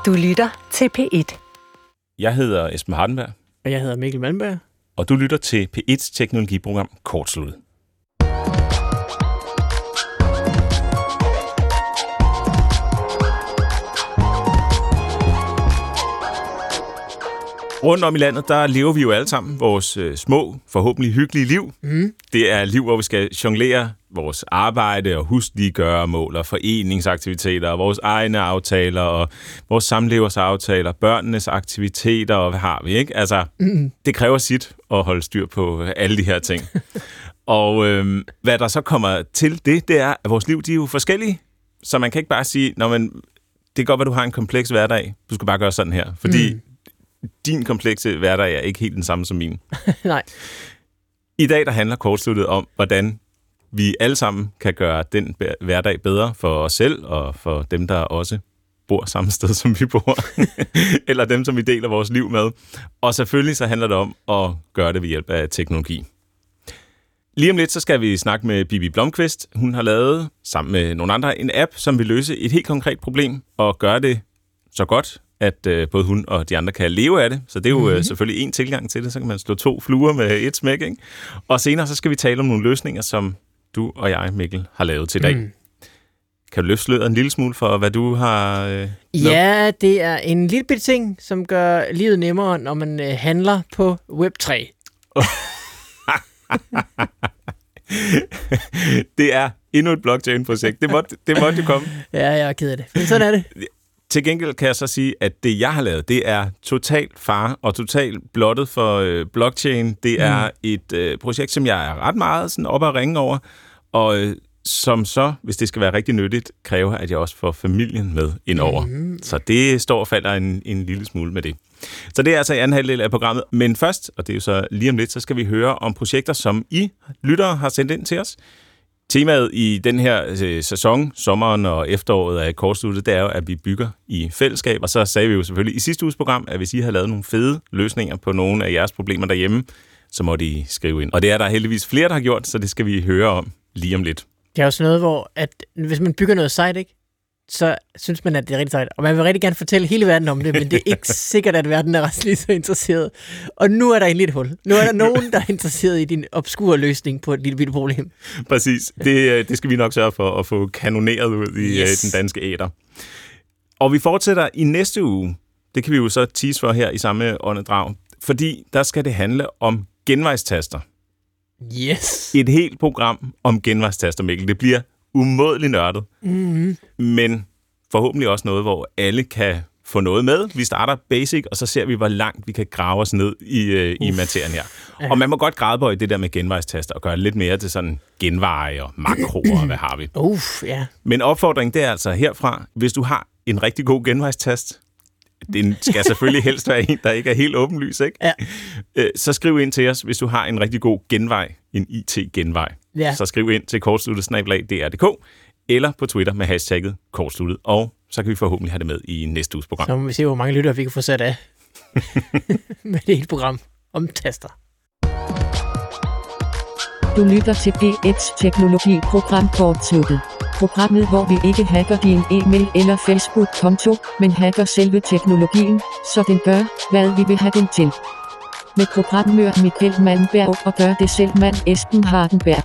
Du lytter til P1. Jeg hedder Esben Hardenberg. Og jeg hedder Mikkel Malmberg. Og du lytter til P1's teknologiprogram Kortsluttet. Rundt om i landet, der lever vi jo alle sammen vores små, forhåbentlig hyggelige liv. Det er liv, hvor vi skal jonglere vores arbejde og husliggøremål og foreningsaktiviteter og vores egne aftaler og vores samlevers aftaler, børnenes aktiviteter og hvad har vi, ikke? Altså, det kræver sit at holde styr på alle de her ting. Og hvad der så kommer til det er, at vores liv, de er jo forskellige. Så man kan ikke bare sige, men det er godt, at du har en kompleks hverdag. Du skal bare gøre sådan her, fordi din komplekse hverdag er ikke helt den samme som min. Nej. I dag, der handler Kortsluttet om, hvordan vi alle sammen kan gøre den hverdag bedre for os selv, og for dem, der også bor samme sted, som vi bor. Eller dem, som vi deler vores liv med. Og selvfølgelig så handler det om at gøre det ved hjælp af teknologi. Lige om lidt, så skal vi snakke med Bibi Blomqvist. Hun har lavet, sammen med nogle andre, en app, som vil løse et helt konkret problem, og gøre det så godt, at både hun og de andre kan leve af det. Så det er jo selvfølgelig en tilgang til det. Så kan man slå 2 fluer med et smæk, ikke? Og senere så skal vi tale om nogle løsninger, som du og jeg, Mikkel, har lavet til i dag. Kan du løfte sløret en lille smule for, hvad du har Ja, det er en lille bitte ting, som gør livet nemmere, når man handler på Web3. Det er endnu et blockchain-projekt. Det måtte jo komme. Ja, jeg er ked af det. Men sådan er det. Til gengæld kan jeg så sige, at det, jeg har lavet, det er totalt far og totalt blottet for blockchain. Det er et projekt, som jeg er ret meget sådan op at ringe over, og som så, hvis det skal være rigtig nyttigt, kræver, at jeg også får familien med indover. Så det står og falder en lille smule med det. Så det er altså i anden halvdel af programmet. Men først, og det er jo så lige om lidt, så skal vi høre om projekter, som I lyttere har sendt ind til os. Temaet i den her sæson, sommeren og efteråret af Kortsluttet, det er jo, at vi bygger i fællesskab. Og så sagde vi jo selvfølgelig i sidste uges program, at hvis I har lavet nogle fede løsninger på nogle af jeres problemer derhjemme, så må de skrive ind. Og det er der heldigvis flere, der har gjort, så det skal vi høre om lige om lidt. Det er jo sådan noget, hvor at hvis man bygger noget sejt, ikke, så synes man, at det er rigtig sejt. Og man vil rigtig gerne fortælle hele verden om det, men det er ikke sikkert, at verden er ret lige så interesseret. Og nu er der endelig et hul. Nu er der nogen, der er interesseret i din obskure løsning på et lille bitte problem. Præcis. Det skal vi nok sørge for at få kanoneret ud i den danske æter. Og vi fortsætter i næste uge. Det kan vi jo så tease for her i samme åndedrag. Fordi der skal det handle om genvejstaster. Yes! Et helt program om genvejstaster, Mikkel. Det bliver umådeligt nørdet. Men forhåbentlig også noget, hvor alle kan få noget med. Vi starter basic, og så ser vi, hvor langt vi kan grave os ned i materien her. Ja. Og man må godt gradbøje det der med genvejstaster og gøre det lidt mere til sådan genveje og makroer, og hvad har vi. Ja. Men opfordringen, det er altså herfra, hvis du har en rigtig god genvejstast, den skal selvfølgelig helst være en, der ikke er helt åbenlys, ikke? Ja. Så skriv ind til os, hvis du har en rigtig god genvej, en IT-genvej. Ja. Så skriv ind til kortsluttet@dr.dk eller på Twitter med hashtagget kortsluttet, og så kan vi forhåbentlig have det med i næste uges program. Så må vi se, hvor mange lyttere vi kan få sat af med det hele program om taster. Du lytter til P1's teknologiprogram Kortsluttet. Programmet, hvor vi ikke hacker din e-mail eller Facebook-konto, men hacker selve teknologien, så den gør, hvad vi vil have den til. Med programmør Mikkel Malmberg og gør det selv mand Esben Hardenberg.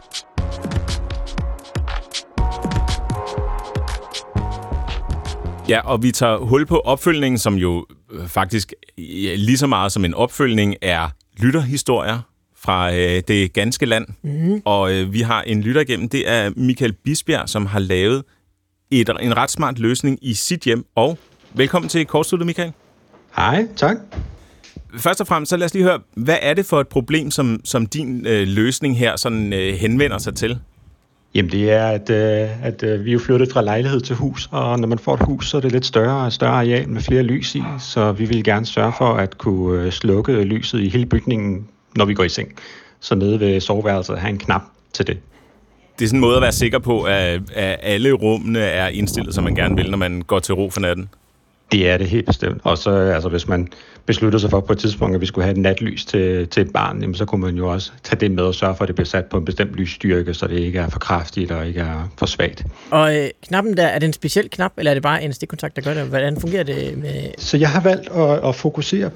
Ja, og vi tager hul på opfølgningen, som jo faktisk lige så meget som en opfølgning er lytterhistorier fra det ganske land. Og vi har en lytter igennem, det er Michael Bisbjerg, som har lavet en ret smart løsning i sit hjem. Og velkommen til Kortsluttet, Michael. Hej, tak. Først og fremmest, så lad os lige høre, hvad er det for et problem, som din løsning her sådan henvender sig til? Jamen det er, at vi er jo flyttet fra lejlighed til hus, og når man får et hus, så er det lidt større areal med flere lys i, så vi vil gerne sørge for at kunne slukke lyset i hele bygningen, når vi går i seng. Så nede ved soveværelset har en knap til det. Det er sådan en måde at være sikker på, at alle rummene er indstillet, som man gerne vil, når man går til ro for natten? Det er det helt bestemt. Og så altså, hvis man besluttede sig for på et tidspunkt, at vi skulle have et natlys til et barn, jamen, så kunne man jo også tage det med og sørge for, at det bliver sat på en bestemt lysstyrke, så det ikke er for kraftigt og ikke er for svagt. Og knappen der, er det en speciel knap, eller er det bare en stikkontakt, der gør det? Hvordan fungerer det med... Så jeg har valgt at fokusere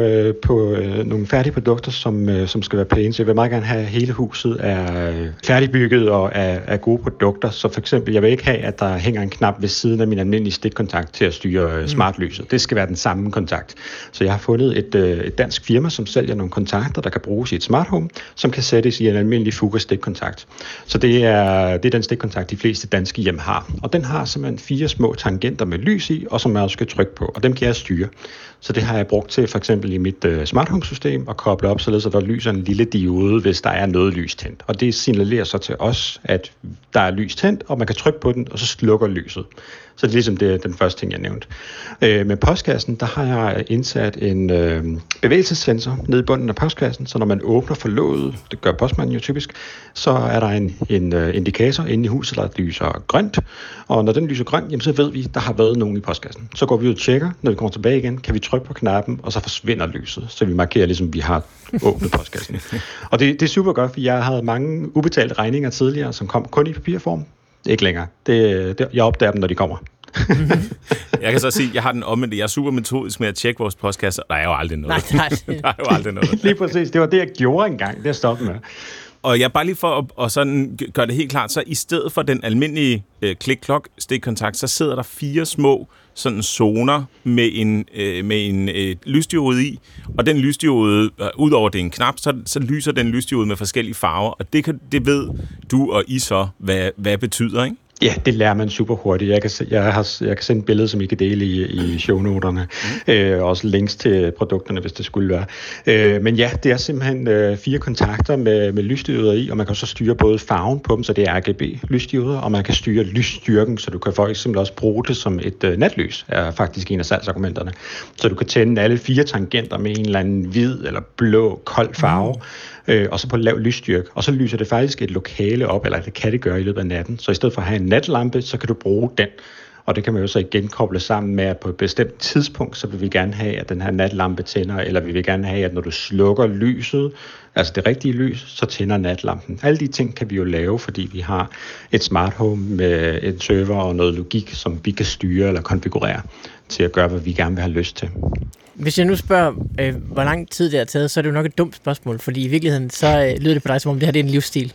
på nogle færdige produkter, som skal være pæne. Så jeg vil meget gerne have, at hele huset er færdigbygget og er gode produkter. Så for eksempel, jeg vil ikke have, at der hænger en knap ved siden af min almindelige stikkontakt til at styre smartlyset. Det skal være den samme kontakt. Så jeg har fundet et dansk firma, som sælger nogle kontakter, der kan bruges i et smart home, som kan sættes i en almindelig Fuga-stikkontakt. Så det er den stikkontakt, de fleste danske hjem har. Og den har simpelthen 4 små tangenter med lys i, og som man også skal trykke på, og dem kan jeg styre. Så det har jeg brugt til for eksempel i mit smart home-system at koble op, således at der lyser en lille diode, hvis der er noget lys tændt. Og det signalerer så til os, at der er lys tændt, og man kan trykke på den, og så slukker lyset. Så det er ligesom den første ting, jeg nævnte. Med postkassen, der har jeg indsat en bevægelsessensor nede i bunden af postkassen, så når man åbner for låget, det gør postmanden jo typisk, så er der en indikator inde i huset, der lyser grønt. Og når den lyser grønt, jamen, så ved vi, der har været nogen i postkassen. Så går vi ud og tjekker, når vi kommer tilbage igen, kan vi trykke på knappen, og så forsvinder lyset, så vi markerer ligesom, vi har åbnet postkassen. Og det er super godt, for jeg havde mange ubetalte regninger tidligere, som kom kun i papirform. Ikke længere. Jeg opdager dem, når de kommer. Jeg kan så sige, at jeg har den omvendte. Jeg er super metodisk med at tjekke vores postkasse, og der er jo aldrig noget. Nej. Der er jo aldrig noget. Lige præcis. Det var det, jeg gjorde engang. Det stoppede med. Og jeg bare lige for at sådan gøre det helt klart, så i stedet for den almindelige klik-klok-stikkontakt, så sidder der 4 små sådan zoner med en lysdiode i, og den lysdiode, udover det er en knap, så lyser den lysdiode med forskellige farver, og det ved du og I så, hvad betyder, ikke? Ja, det lærer man super hurtigt. Jeg kan sende et billede, som I kan dele i shownoterne. Også links til produkterne, hvis det skulle være. Men ja, det er simpelthen 4 kontakter med lysdioder i, og man kan så styre både farven på dem, så det er RGB-lysdioder, og man kan styre lysstyrken, så du kan for eksempel også bruge det som et natlys, er faktisk en af salgsargumenterne. Så du kan tænde alle 4 tangenter med en eller anden hvid eller blå, kold farve, og så på lav lysstyrke. Og så lyser det faktisk et lokale op, eller det kan det gøre i løbet af natten. Så i stedet for at have en natlampe, så kan du bruge den. Og det kan man jo så igen koble sammen med, at på et bestemt tidspunkt, så vil vi gerne have, at den her natlampe tænder, eller vi vil gerne have, at når du slukker lyset, altså det rigtige lys, så tænder natlampen. Alle de ting kan vi jo lave, fordi vi har et smart home med en server og noget logik, som vi kan styre eller konfigurere til at gøre, hvad vi gerne vil have lyst til. Hvis jeg nu spørger, hvor lang tid det har taget, så er det jo nok et dumt spørgsmål, fordi i virkeligheden så lyder det på dig, som om det her det er en livsstil.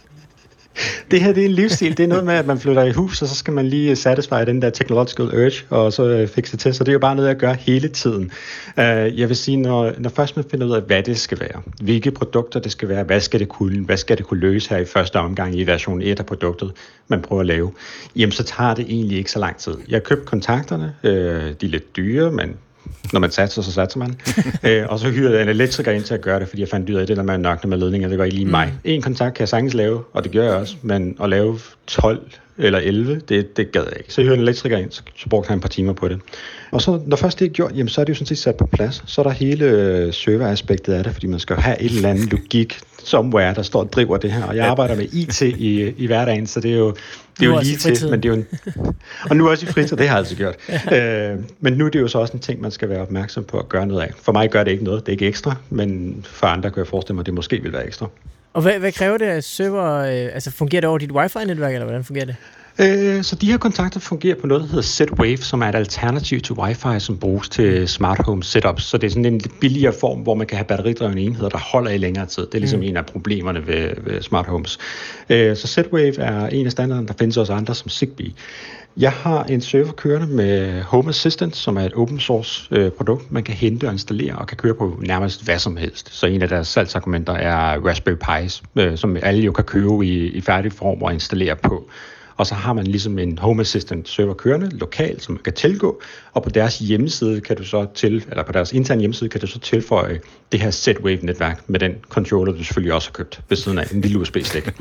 Det her det er en livsstil. Det er noget med, at man flytter i hus, og så skal man lige satisfy den der technological urge, og så fikse det til. Så det er jo bare noget, jeg gør hele tiden. Jeg vil sige, når først man finder ud af, hvad det skal være, hvilke produkter det skal være, hvad skal det kunne løse her i første omgang i version 1 af produktet, man prøver at lave, jamen så tager det egentlig ikke så lang tid. Jeg købte kontakterne, de er lidt dyre, men når man satser, så satser man. Og så hyrede jeg en elektriker ind til at gøre det, fordi jeg fandt ud af, at det der med at nøgne med ledninger, det går ikke lige mig. En kontakt kan jeg sagtens lave, og det gør jeg også, men at lave 12 eller 11, det gad jeg ikke. Så jeg hørte en elektriker ind, så brugte han et par timer på det. Og så når først det er gjort, jamen, så er det jo sådan set sat på plads. Så er der hele serveraspektet af det, fordi man skal jo have et eller andet logik, somewhere, der står og driver det her. Og jeg arbejder med IT i hverdagen, så det er jo lige til, men det er jo og nu også i fritid, det har jeg altså gjort. Men nu er det jo så også en ting, man skal være opmærksom på at gøre noget af. For mig gør det ikke noget, det er ikke ekstra, men for andre kan jeg forestille mig, at det måske vil være ekstra. Og hvad kræver det af server? Altså fungerer det over dit wifi-netværk, eller hvordan fungerer det? Så de her kontakter fungerer på noget, der hedder Z-Wave, som er et alternativ til Wi-Fi, som bruges til smart home setups. Så det er sådan en lidt billigere form, hvor man kan have batteridrevne enheder, der holder i længere tid. Det er ligesom en af problemerne ved smart homes. Så Z-Wave er en af standarderne, der findes også andre som Zigbee. Jeg har en server kørende med Home Assistant, som er et open source produkt, man kan hente og installere og kan køre på nærmest hvad som helst. Så en af deres salgsargumenter er Raspberry Pis, som alle jo kan købe i færdig form og installere på. Og så har man ligesom en Home Assistant server kørende lokalt, som man kan tilgå, og på deres hjemmeside kan du så eller på deres interne hjemmeside kan du så tilføje det her Z-Wave-netværk med den controller, du selvfølgelig også har købt ved siden af en lille USB-stik.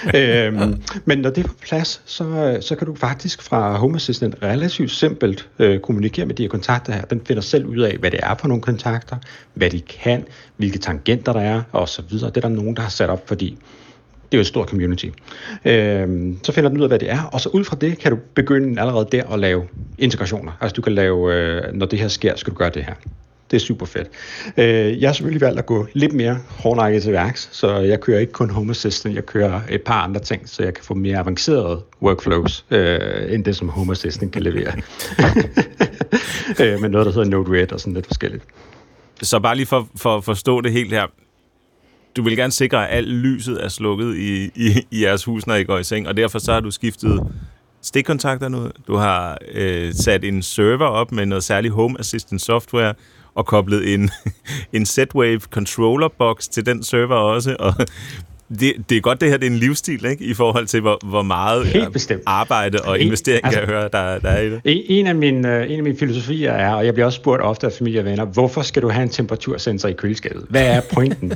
Men når det er på plads, så kan du faktisk fra Home Assistant relativt simpelt kommunikere med de her kontakter her. Den finder selv ud af, hvad det er for nogle kontakter, hvad de kan, hvilke tangenter der er, og så videre. Det er der nogen, der har sat op, fordi Det er jo et stort community. Så finder du ud af, hvad det er, og så ud fra det kan du begynde allerede der at lave integrationer. Altså du kan lave, når det her sker, skal du gøre det her. Det er super fedt. Jeg har selvfølgelig valgt at gå lidt mere hårdnakket til værks, så jeg kører ikke kun Home Assistant, jeg kører et par andre ting, så jeg kan få mere avancerede workflows, end det, som Home Assistant kan levere. Men noget, der hedder Node-RED og sådan lidt forskelligt. Så bare lige for at forstå det helt her. Du vil gerne sikre, at alt lyset er slukket i jeres hus, når I går i seng, og derfor så har du skiftet stikkontakterne ud. Du har sat en server op med noget særlig Home Assistant software, og koblet en Z-Wave controller box til den server også, og det er godt det her, det er en livsstil, ikke? I forhold til, hvor meget arbejde og investering, kan jeg høre, der er i det. En af mine filosofier er, og jeg bliver også spurgt ofte af familie og venner, hvorfor skal du have en temperatursensor i køleskabet? Hvad er pointen?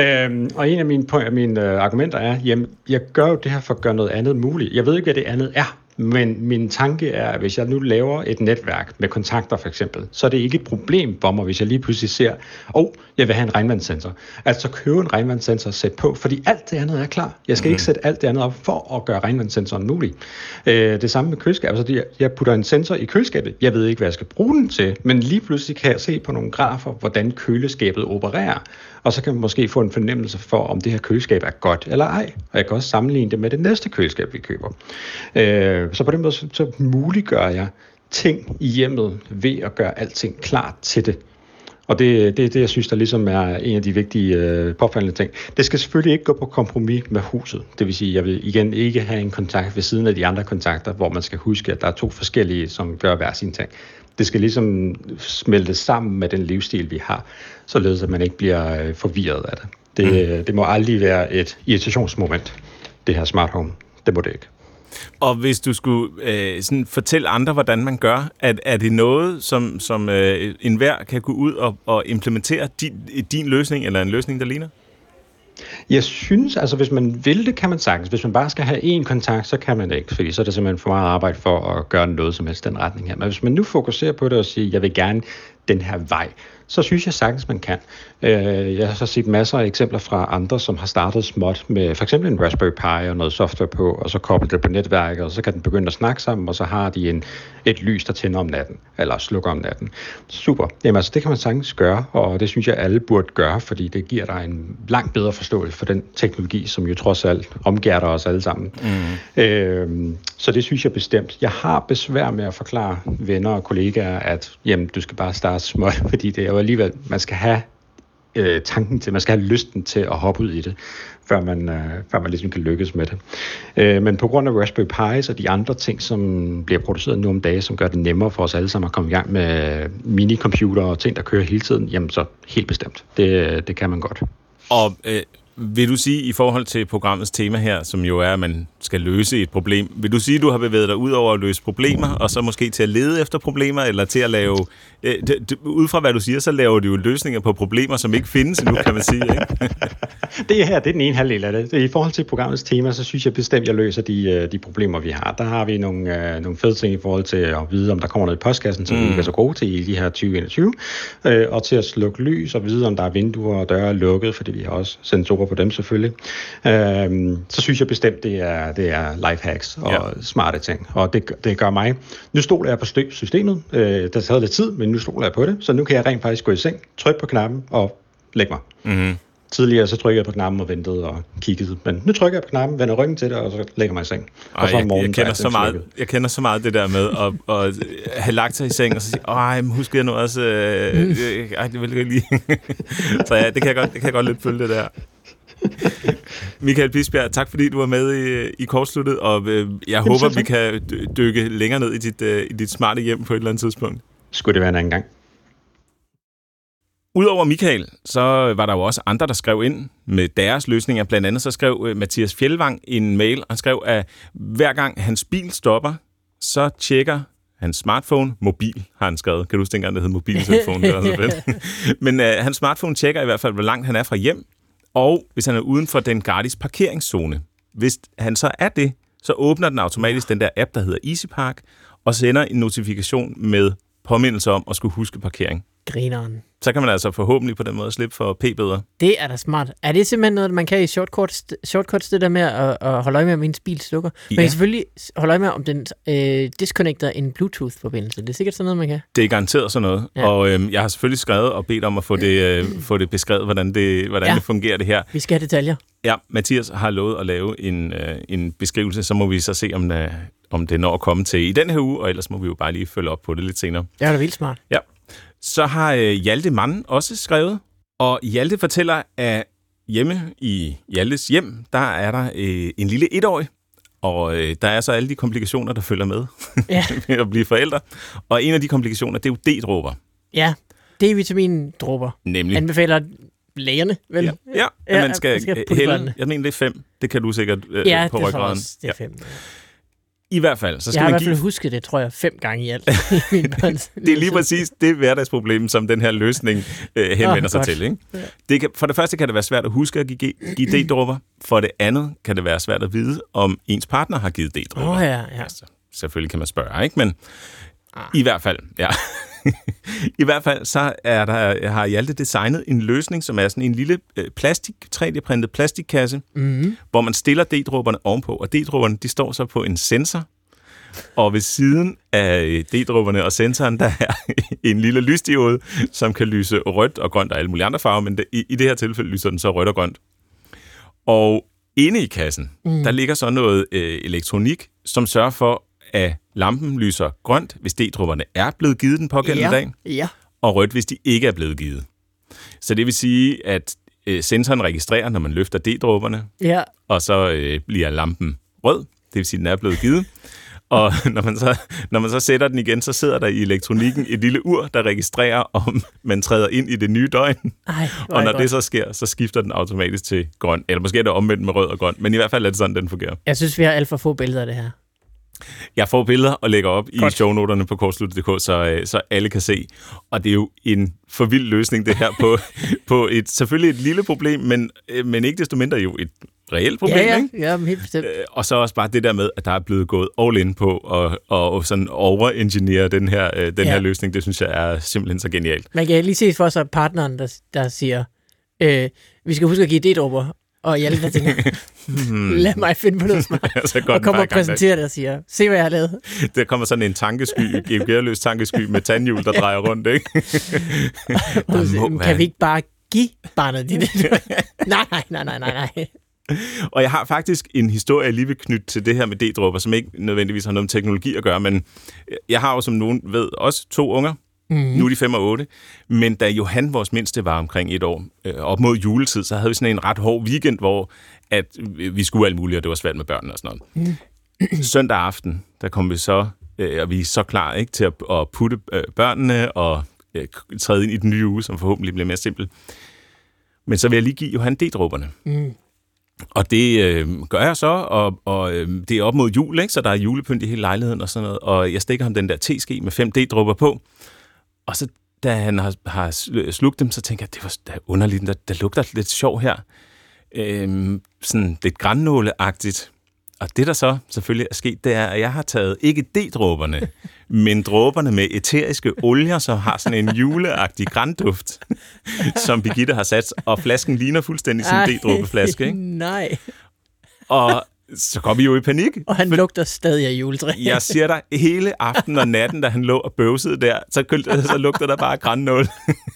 Og en af mine argumenter er, jamen, jeg gør jo det her for at gøre noget andet muligt. Jeg ved ikke, hvad det andet er. Men min tanke er, at hvis jeg nu laver et netværk med kontakter for eksempel, så er det ikke et problem for mig, hvis jeg lige pludselig ser, jeg vil have en regnvandssensor. Altså købe en regnvandssensor og sætte på, fordi alt det andet er klar. Jeg skal ikke sætte alt det andet op for at gøre regnvandssensoren mulig. Det samme med køleskabet. Altså jeg putter en sensor i køleskabet. Jeg ved ikke, hvad jeg skal bruge den til, men lige pludselig kan jeg se på nogle grafer, hvordan køleskabet opererer. Og så kan man måske få en fornemmelse for, om det her køleskab er godt eller ej. Og jeg kan også sammenligne det med det næste køleskab, vi køber. Så på den måde, så muliggør jeg ting i hjemmet ved at gøre alting klar til det. Og det er det, jeg synes, der ligesom er en af de vigtige påfaldende ting. Det skal selvfølgelig ikke gå på kompromis med huset. Det vil sige, jeg vil igen ikke have en kontakt ved siden af de andre kontakter, hvor man skal huske, at der er 2 forskellige, som gør hver sin ting. Det skal ligesom smelte sammen med den livsstil, vi har, således at man ikke bliver forvirret af det. Det må aldrig være et irritationsmoment, det her smart home. Det må det ikke. Og hvis du skulle sådan fortælle andre, hvordan man gør, er det noget, som enhver kan gå ud og implementere din løsning, eller en løsning, der ligner? Jeg synes, altså hvis man vil det, kan man sagtens. Hvis man bare skal have én kontakt, så kan man det ikke, fordi så er det simpelthen for meget arbejde for at gøre noget som helst den retning her. Men hvis man nu fokuserer på det og siger, jeg vil gerne den her vej, så synes jeg sagtens, man kan. Jeg har så set masser af eksempler fra andre, som har startet småt med for eksempel en Raspberry Pi og noget software på, og så kobler det på netværket, og så kan den begynde at snakke sammen, og så har de et lys, der tænder om natten, eller slukker om natten. Super. Jamen altså, det kan man sagtens gøre, og det synes jeg, alle burde gøre, fordi det giver dig en langt bedre forståelse for den teknologi, som jo trods alt omgærder os alle sammen. Så det synes jeg bestemt. Jeg har besvær med at forklare venner og kollegaer, at jamen, du skal bare starte småt, fordi det er jo alligevel, man skal have tanken til, man skal have lysten til at hoppe ud i det, før man ligesom kan lykkes med det. Men på grund af Raspberry Pi og de andre ting, som bliver produceret nu om dagen, som gør det nemmere for os alle sammen at komme i gang med minicomputer og ting, der kører hele tiden, jamen så helt bestemt. Det kan man godt. Og vil du sige, i forhold til programmets tema her, som jo er, at man skal løse et problem, vil du sige, at du har bevæget dig ud over at løse problemer, og så måske til at lede efter problemer, eller til at lave, ud fra hvad du siger, så laver du jo løsninger på problemer, som ikke findes endnu, kan man sige, ikke? Det er den ene halvdel af det. I forhold til programmets tema, så synes jeg bestemt, at jeg løser de problemer, vi har. Der har vi nogle fede ting i forhold til at vide, om der kommer noget i postkassen, som vi ikke er så gode til i de her 2021, og til at slukke lys og vide, om der er vinduer og døre lukket, fordi vi har også sensorer på dem selvfølgelig. Så synes jeg bestemt, det er life hacks og smarte ting. Og det gør mig. Nu stoler jeg på systemet. Der taget lidt tid, men nu stoler jeg på det. Så nu kan jeg rent faktisk gå i seng, trykke på knappen og lægge mig. Mm-hmm. Tidligere så trykkede jeg på knappen og ventede og kiggede. Men nu trykker jeg på knappen, vender ryggen til det, og så lægger mig i seng. Og så jeg kender så meget det der med at have lagt sig i seng og så sige, husker jeg nu også, det vil jeg lige. Så ja, det kan jeg godt lidt følge det der. Michael Bisbjerg, tak fordi du var med i Kortsluttet, og jeg håber, vi kan dykke længere ned i dit smarte hjem på et eller andet tidspunkt. Skulle det være en anden gang. Udover Michael, så var der jo også andre, der skrev ind med deres løsninger. Blandt andet så skrev Mathias Fjeldvang en mail, og han skrev, at hver gang hans bil stopper, så tjekker hans smartphone, mobil har han skrevet. Kan du huske dengang, det hed mobiltelefon? Det var så fedt. Men hans smartphone tjekker i hvert fald, hvor langt han er fra hjem, og hvis han er uden for den gratis parkeringszone. Hvis han så er det, så åbner den automatisk den der app, der hedder EasyPark, og sender en notifikation med påmindelse om at skulle huske parkering. Grineren. Så kan man altså forhåbentlig på den måde slippe for p-bøder. Det er da smart. Er det simpelthen noget, man kan i shortcuts det der med at holde øje med, om ens bil slukker? Man kan selvfølgelig holde øje med, om den disconnecter en Bluetooth-forbindelse. Det er sikkert sådan noget, man kan. Det er garanteret sådan noget. Ja. Og jeg har selvfølgelig skrevet og bedt om at få det beskrevet, hvordan det fungerer det her. Vi skal have detaljer. Ja, Mathias har lovet at lave en beskrivelse, så må vi så se, om det når at komme til i den her uge, og ellers må vi jo bare lige følge op på det lidt senere. Det er da vildt smart. Ja. Så har Hjalte Mann også skrevet, og Hjalte fortæller, at hjemme i Hjaltes hjem, der er der en lille 1-årig, og der er så alle de komplikationer, der følger med med at blive forældre. Og en af de komplikationer, det er jo D-dråber. Ja, D-vitamin-dråber. Nemlig. Anbefaler lægerne, vel? Ja, man skal hælde. Jeg mener, det er 5. Det kan du sikkert på ryggraden. Det er 5. I hvert fald, så skal jeg har man i hvert fald husket det, tror jeg, 5 gange i alt i min børns. Det er lige præcis det hverdagsproblem, som den her løsning henvender sig til. Ikke? Ja. For det første kan det være svært at huske at give D-dråber. For det andet kan det være svært at vide, om ens partner har givet D-dråber. Ja. Altså, selvfølgelig kan man spørge, ikke? Men i hvert fald, ja. I hvert fald, så har Hjalte designet en løsning, som er sådan en lille 3D-printet plastikkasse, hvor man stiller D-dråberne ovenpå, og D-dråberne, de står så på en sensor, og ved siden af D-dråberne og sensoren, der er en lille lysdiode, som kan lyse rødt og grønt og alle mulige andre farver, men i det her tilfælde lyser den så rødt og grønt. Og inde i kassen, der ligger så noget elektronik, som sørger for, at lampen lyser grønt, hvis D-dråberne er blevet givet den pågældende dag, og rødt, hvis de ikke er blevet givet. Så det vil sige, at sensoren registrerer, når man løfter D-dråberne, og så bliver lampen rød, det vil sige, at den er blevet givet. Og når man så sætter den igen, så sidder der i elektronikken et lille ur, der registrerer, om man træder ind i det nye døgn. Og når det så sker, så skifter den automatisk til grøn. Eller måske er det omvendt med rød og grøn, men i hvert fald er det sådan, den fungerer. Jeg synes, vi har alt for få billeder af det her. Jeg får billeder og lægger op i shownoterne på kortsluttet.dk, så alle kan se. Og det er jo en for vild løsning, det her, på selvfølgelig et lille problem, men ikke desto mindre jo et reelt problem, ikke? Ja, helt bestemt. Og så også bare det der med, at der er blevet gået all in på og sådan over-engineere den her løsning. Det synes jeg er simpelthen så genialt. Man kan lige se for sig partneren, der siger, vi skal huske at give D-dråber. Og Hjalte, der tænker, lad mig finde på noget smart. Og kommer og præsenterer det og siger, se hvad jeg har lavet. Der kommer sådan en tankesky, gearløs tankesky med tandhjul, der drejer rundt, ikke? Kan vi ikke bare give barnet dit? Nej. Og jeg har faktisk en historie, jeg lige vil knytte til det her med D-dråber, som ikke nødvendigvis har noget med teknologi at gøre, men jeg har jo, som nogen ved, også 2 unger. Nu er de 5 og 8. Men da Johan, vores mindste, var omkring 1 år, op mod juletid, så havde vi sådan en ret hård weekend, hvor at vi skulle alt muligt, og det var svært med børnene og sådan noget. Søndag aften, der kom vi så, og vi er så klar, ikke, til at putte børnene og træde ind i den nye uge, som forhåbentlig bliver mere simpel. Men så vil jeg lige give Johan D-dråberne. Og det gør jeg så, og det er op mod jul, ikke? Så der er julepynt i hele lejligheden og sådan noget, og jeg stikker ham den der teske med 5 D-dråber på, og så da han har slugt dem, så tænker jeg, det var da underligt, der lugter lidt sjov her. Sådan lidt grannåleagtigt. Og det, der så selvfølgelig er sket, det er, at jeg har taget ikke D-dråberne, men dråberne med æteriske olier, som har sådan en juleagtig granduft, som Birgitte har sat, og flasken ligner fuldstændig sin D-dråbeflaske, ikke? Nej. Og så kom vi jo i panik. Og han lugter stadig af juletræ. Jeg siger dig, hele aftenen og natten, da han lå og bøvsede der, så lugter der bare grannål.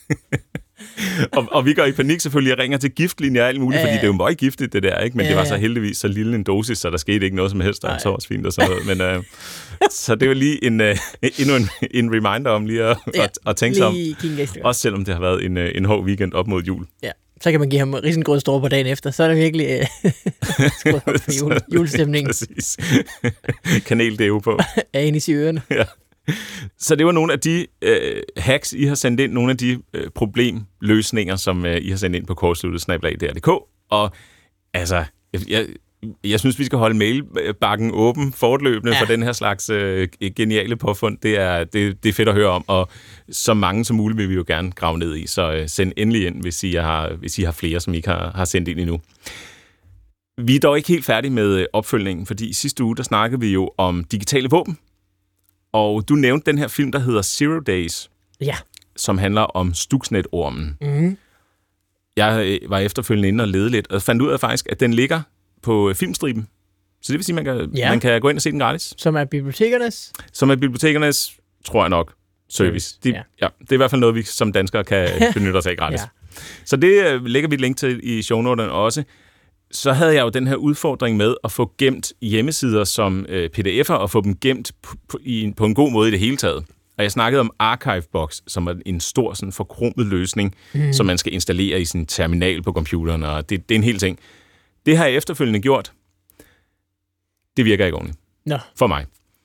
og vi går i panik selvfølgelig. Jeg ringer til giftlinjer og alt muligt, fordi det er jo meget giftigt, det der, ikke? Men det var så heldigvis så lille en dosis, så der skete ikke noget som helst, der så også fint og sådan noget. Men, så det var lige endnu en reminder om lige at tænke sig om. Også selvom det har været en hård weekend op mod jul. Ja. Så kan man give ham risengrødstrupper dagen efter. Så er det virkelig skruet op for julestemningen. Præcis. Kaneldeo på. Anis i ørerne. Ja. Så det var nogle af de hacks, I har sendt ind, nogle af de problemløsninger, som I har sendt ind på kortsluttet@dr.dk. Og altså, jeg synes, vi skal holde mailbakken åben fortløbende for den her slags geniale påfund. Det er fedt at høre om, og så mange som muligt vil vi jo gerne grave ned i. Så send endelig ind, hvis I har flere, som I ikke har sendt ind endnu. Vi er dog ikke helt færdige med opfølgningen, fordi sidste uge, der snakkede vi jo om digitale våben. Og du nævnte den her film, der hedder Zero Days. Ja. som handler om Stuxnet-ormen. Jeg var efterfølgende inde og lede lidt, og fandt ud af faktisk, at den ligger på Filmstriben. Så det vil sige, at man kan gå ind og se den gratis. Som er bibliotekernes? Som er bibliotekernes, tror jeg nok, service. Det er i hvert fald noget, vi som danskere kan benytte os af gratis. Så det lægger vi et link til i shownoterne også. Så havde jeg jo den her udfordring med at få gemt hjemmesider som pdf'er, og få dem gemt på en god måde i det hele taget. Og jeg snakkede om Archivebox, som er en stor, sådan forkromet løsning, som man skal installere i sin terminal på computeren, og det er en hel ting. Det har jeg efterfølgende gjort. Det virker ikke ordentligt. For mig.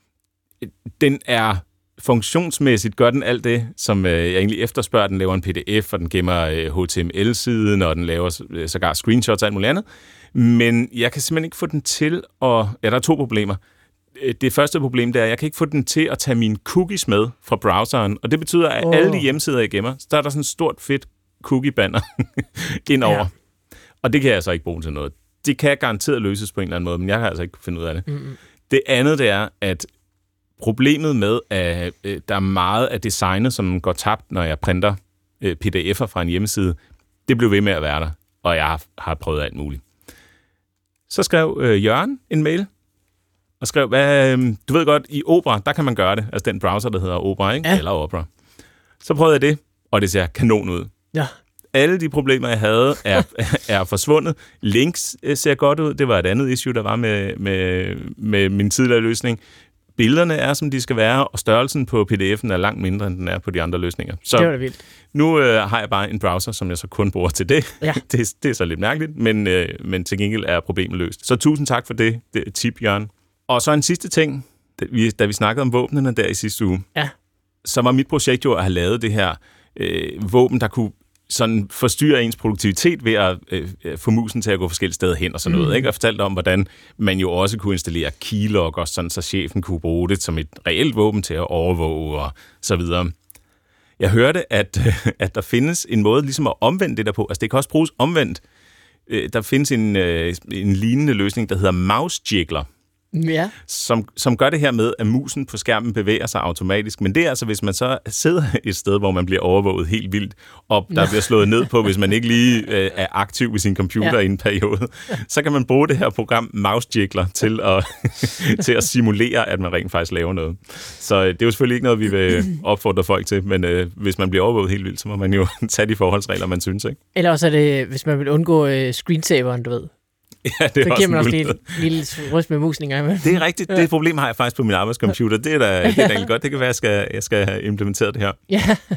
Den er funktionsmæssigt, gør den alt det, som jeg egentlig efterspørger. Den laver en pdf, og den gemmer HTML-siden, og den laver sågar screenshots og alt muligt andet. Men jeg kan simpelthen ikke få den til at... Ja, der er 2 problemer. Det første problem, det er, at jeg kan ikke få den til at tage mine cookies med fra browseren, og det betyder, at alle de hjemmesider, jeg gemmer, så er der sådan et stort, fedt cookie-banner indover. Ja. Og det kan jeg så ikke bruge til noget. Det kan garanteret løses på en eller anden måde, men jeg kan altså ikke finde ud af det. Det andet, det er, at problemet med, at der er meget af designet, som går tabt, når jeg printer pdf'er fra en hjemmeside, det blev ved med at være der, og jeg har prøvet alt muligt. Så skrev Jørgen en mail, og skrev, du ved godt, i Opera, der kan man gøre det. Altså den browser, der hedder Opera, ikke? Ja. Eller Opera. Så prøvede jeg det, og det ser kanon ud. Ja. Alle de problemer, jeg havde, er forsvundet. Links ser godt ud. Det var et andet issue, der var med min tidligere løsning. Billederne er, som de skal være, og størrelsen på pdf'en er langt mindre, end den er på de andre løsninger. Så det var da vildt. Nu har jeg bare en browser, som jeg så kun bruger til det. Ja. Det er så lidt mærkeligt, men til gengæld er problemet løst. Så tusind tak for det tip, Jørgen. Og så en sidste ting, da vi snakkede om våbnene der i sidste uge, så var mit projekt jo at have lavet det her våben, der kunne sådan forstyrre ens produktivitet ved at få musen til at gå forskellige steder hen og sådan noget. Ikke? Og fortalte om, hvordan man jo også kunne installere keylogger, sådan så chefen kunne bruge det som et reelt våben til at overvåge og så videre. Jeg hørte, at der findes en måde ligesom at omvende det der på. Altså det kan også bruges omvendt. Der findes en lignende løsning, der hedder mouse jiggler. Ja. Som gør det her med, at musen på skærmen bevæger sig automatisk. Men det er altså, hvis man så sidder et sted, hvor man bliver overvåget helt vildt, og der bliver slået ned på, hvis man ikke lige er aktiv ved sin computer i en periode, så kan man bruge det her program Mouse Jiggler til at simulere, at man rent faktisk laver noget. Så det er jo selvfølgelig ikke noget, vi vil opfordre folk til, men hvis man bliver overvåget helt vildt, så må man jo tage de forholdsregler, man synes, ikke? Eller også er det, hvis man vil undgå screensaveren, du ved. Ja, det er så giver man også en lille ryst med musen engang. Det er rigtigt. Det problem har jeg faktisk på min arbejdscomputer. Det er da rigtig godt. Det kan være, at jeg skal have implementeret det her. Ja.